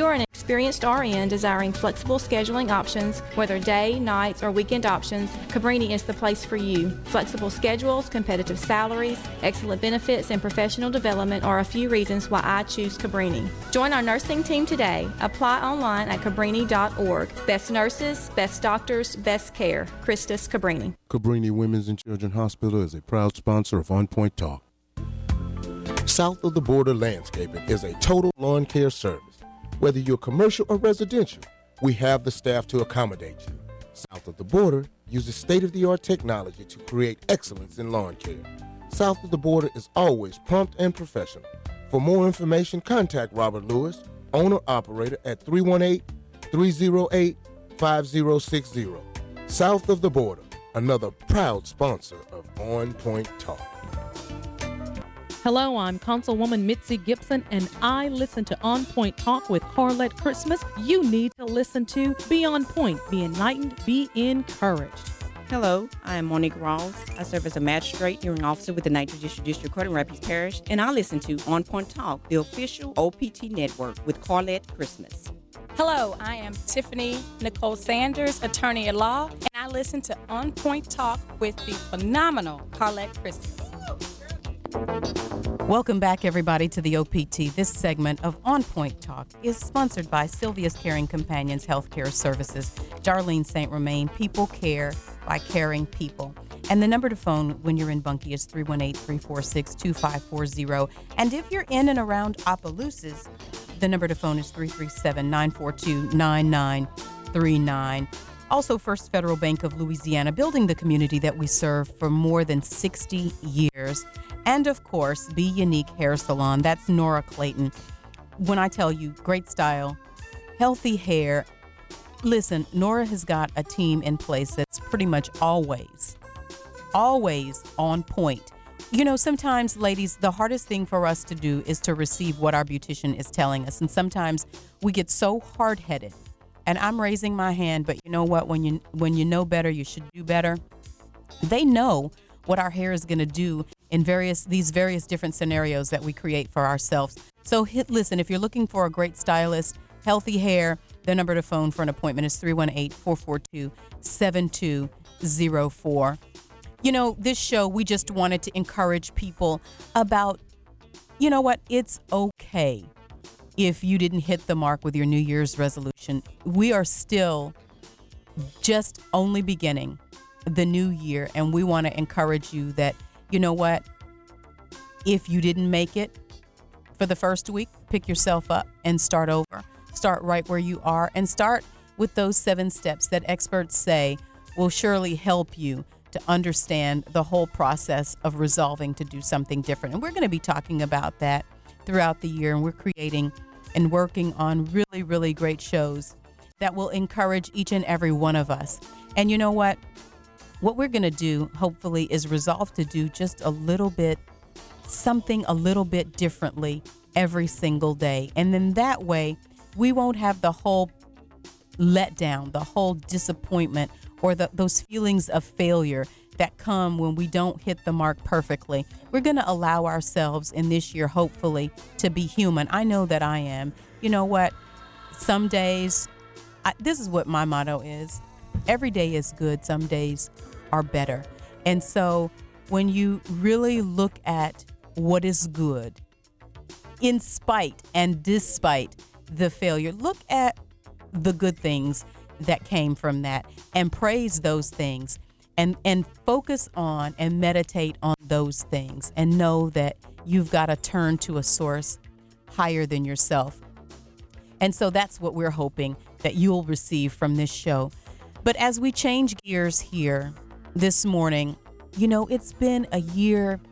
experienced R N desiring flexible scheduling options, whether day, nights, or weekend options, Cabrini is the place for you. Flexible schedules, competitive salaries, excellent benefits, and professional development are a few reasons why I choose Cabrini. Join our nursing team today. Apply online at cabrini dot org. Best nurses, best doctors, best care. Christus Cabrini. Cabrini Women's and Children's Hospital is a proud sponsor of On Point Talk. South of the Border Landscaping is a total lawn care service. Whether you're commercial or residential, we have the staff to accommodate you. South of the Border uses state-of-the-art technology to create excellence in lawn care. South of the Border is always prompt and professional. For more information, contact Robert Lewis, owner-operator at three one eight, three oh eight, five oh six oh. South of the Border, another proud sponsor of On Point Talk. Hello, I'm Councilwoman Mitzi Gibson, and I listen to On Point Talk with Carlette Christmas. You need to listen to Be On Point, be enlightened, be encouraged. Hello, I am Monique Rawls. I serve as a magistrate hearing officer with the ninth Judicial District Court in Rapides Parish, and I listen to On Point Talk, the official O P T network with Carlette Christmas. Hello, I am Tiffany Nicole Sanders, attorney at law, and I listen to On Point Talk with the phenomenal Carlette Christmas. Welcome back, everybody, to the O P T. This segment of On Point Talk is sponsored by Sylvia's Caring Companions Healthcare Services. Darlene Saint Romain, people care by caring people. And the number to phone when you're in Bunkie is three one eight, three four six, two five four zero. And if you're in and around Opelousas, the number to phone is three three seven, nine four two, nine nine three nine. Also, First Federal Bank of Louisiana, building the community that we serve for more than sixty years. And of course, Be Unique Hair Salon. That's Nora Clayton. When I tell you, great style, healthy hair. Listen, Nora has got a team in place that's pretty much always, always on point. You know, sometimes, ladies, the hardest thing for us to do is to receive what our beautician is telling us. And sometimes we get so hard-headed. And I'm raising my hand, but you know what? When you when you know better, you should do better. They know what our hair is going to do in various these various different scenarios that we create for ourselves. So hit listen, if you're looking for a great stylist, healthy hair, the number to phone for an appointment is three one eight, four four two, seven two zero four. You know, this show, we just wanted to encourage people about, you know what, it's okay if you didn't hit the mark with your New Year's resolution. We are still just only beginning the new year, and we want to encourage you that, you know what, if you didn't make it for the first week, pick yourself up and start over. Start right where you are and start with those seven steps that experts say will surely help you to understand the whole process of resolving to do something different. And we're going to be talking about that throughout the year, and we're creating and working on really, really great shows that will encourage each and every one of us. And you know what? What we're going to do, hopefully, is resolve to do just a little bit, something a little bit differently every single day. And then that way, we won't have the whole letdown, the whole disappointment, or the, those feelings of failure that come when we don't hit the mark perfectly. We're going to allow ourselves in this year, hopefully, to be human. I know that I am. You know what? Some days, I, this is what my motto is. Every day is good. Some days are better. And so when you really look at what is good, in spite and despite the failure, look at the good things that came from that and praise those things, and, and focus on and meditate on those things, and know that you've got to turn to a source higher than yourself. And so that's what we're hoping that you'll receive from this show. But as we change gears here this morning, you know, it's been a year.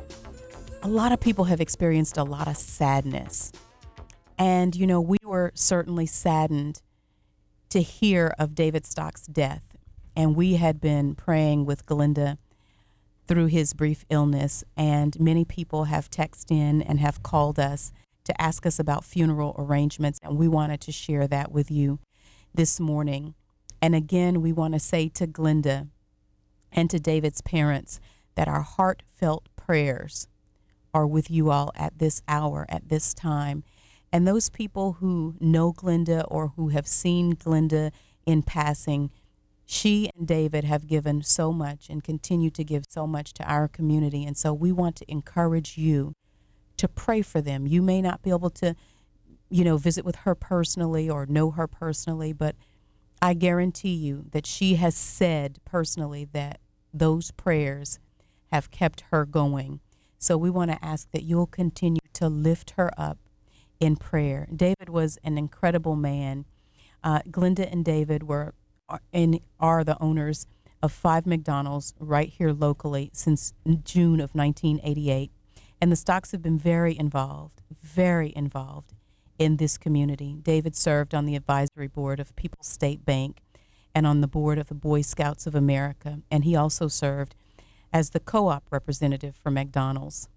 A lot of people have experienced a lot of sadness. And, you know, we were certainly saddened to hear of David Stock's death. And we had been praying with Glinda through his brief illness. And many people have texted in and have called us to ask us about funeral arrangements. And we wanted to share that with you this morning. And again, we want to say to Glinda and to David's parents that our heartfelt prayers are with you all at this hour, at this time. And those people who know Glenda or who have seen Glenda in passing, she and David have given so much and continue to give so much to our community. And so we want to encourage you to pray for them. You may not be able to, you know, visit with her personally or know her personally, but I guarantee you that she has said personally that those prayers have kept her going. So we want to ask that you'll continue to lift her up in prayer. David was an incredible man. Uh, Glenda and David were and are the owners of five McDonald's right here locally since June of nineteen eighty-eight. And the Stocks have been very involved, very involved in this community. David served on the advisory board of People's State Bank and on the board of the Boy Scouts of America. And he also served as the co-op representative for McDonald's.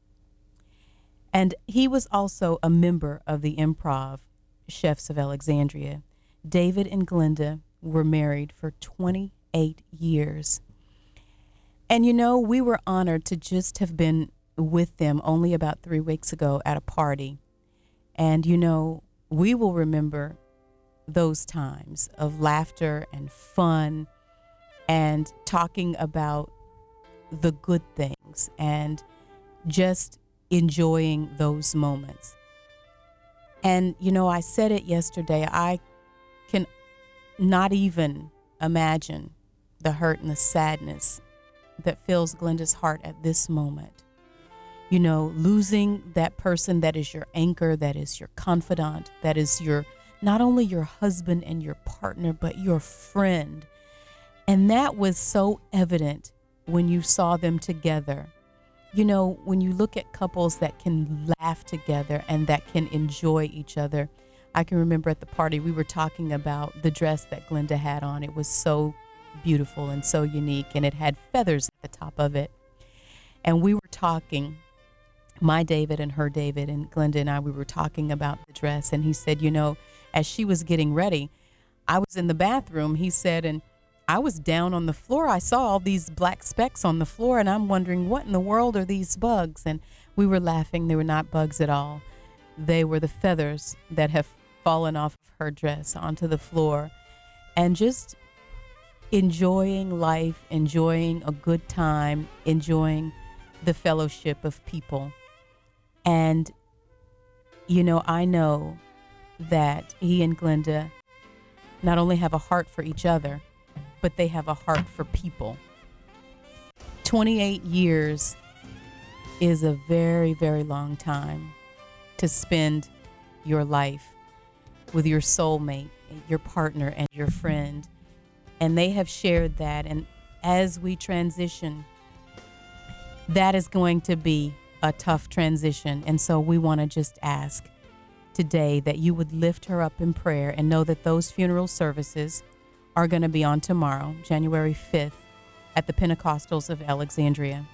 And he was also a member of the Improv Chefs of Alexandria. David and Glenda were married for twenty-eight years. And you know, we were honored to just have been with them only about three weeks ago at a party. And you know, we will remember those times of laughter and fun and talking about the good things and just enjoying those moments. And you know, I said it yesterday, I can not even imagine the hurt and the sadness that fills Glenda's heart at this moment. You know, losing that person that is your anchor, that is your confidant, that is your, not only your husband and your partner, but your friend. And that was so evident when you saw them together. You know, when you look at couples that can laugh together and that can enjoy each other. I can remember at the party we were talking about the dress that Glenda had on. It was so beautiful and so unique, and it had feathers at the top of it. And we were talking, my David and her David, and Glenda and I, we were talking about the dress. And he said, you know, as she was getting ready, I was in the bathroom, he said, and I was down on the floor. I saw all these black specks on the floor, and I'm wondering, what in the world are these bugs? And we were laughing. They were not bugs at all. They were the feathers that have fallen off of her dress onto the floor. And just enjoying life, enjoying a good time, enjoying the fellowship of people. And, you know, I know that he and Glenda not only have a heart for each other, but they have a heart for people. twenty-eight years is a very, very long time to spend your life with your soulmate, your partner, and your friend. And they have shared that. And as we transition, that is going to be a tough transition. And so we want to just ask today that you would lift her up in prayer and know that those funeral services are going to be on tomorrow, January fifth, at the Pentecostals of Alexandria.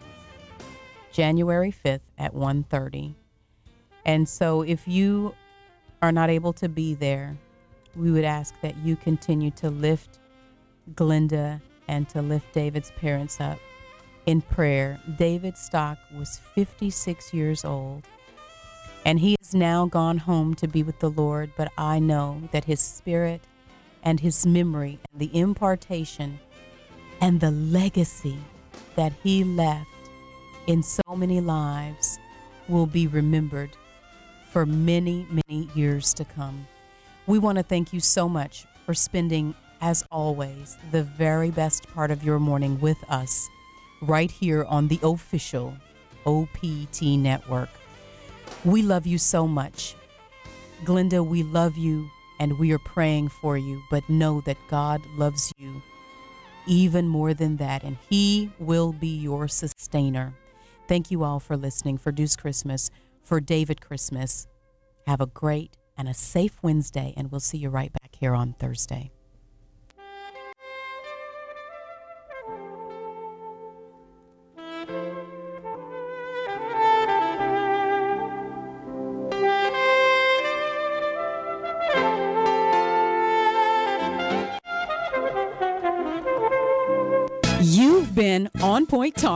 January fifth at one thirty. And so if you are not able to be there, we would ask that you continue to lift Glenda and to lift David's parents up in prayer. David Stock was fifty-six years old, and he is now gone home to be with the Lord, but I know that his spirit and his memory and the impartation and the legacy that he left in so many lives will be remembered for many, many years to come. We want to thank you so much for spending, as always, the very best part of your morning with us right here on the official O P T Network. We love you so much. Glenda, we love you and we are praying for you, but know that God loves you even more than that, and he will be your sustainer. Thank you all for listening. For Deuce Christmas, for David Christmas, have a great and a safe Wednesday, and we'll see you right back here on Thursday. You've been On Point Talk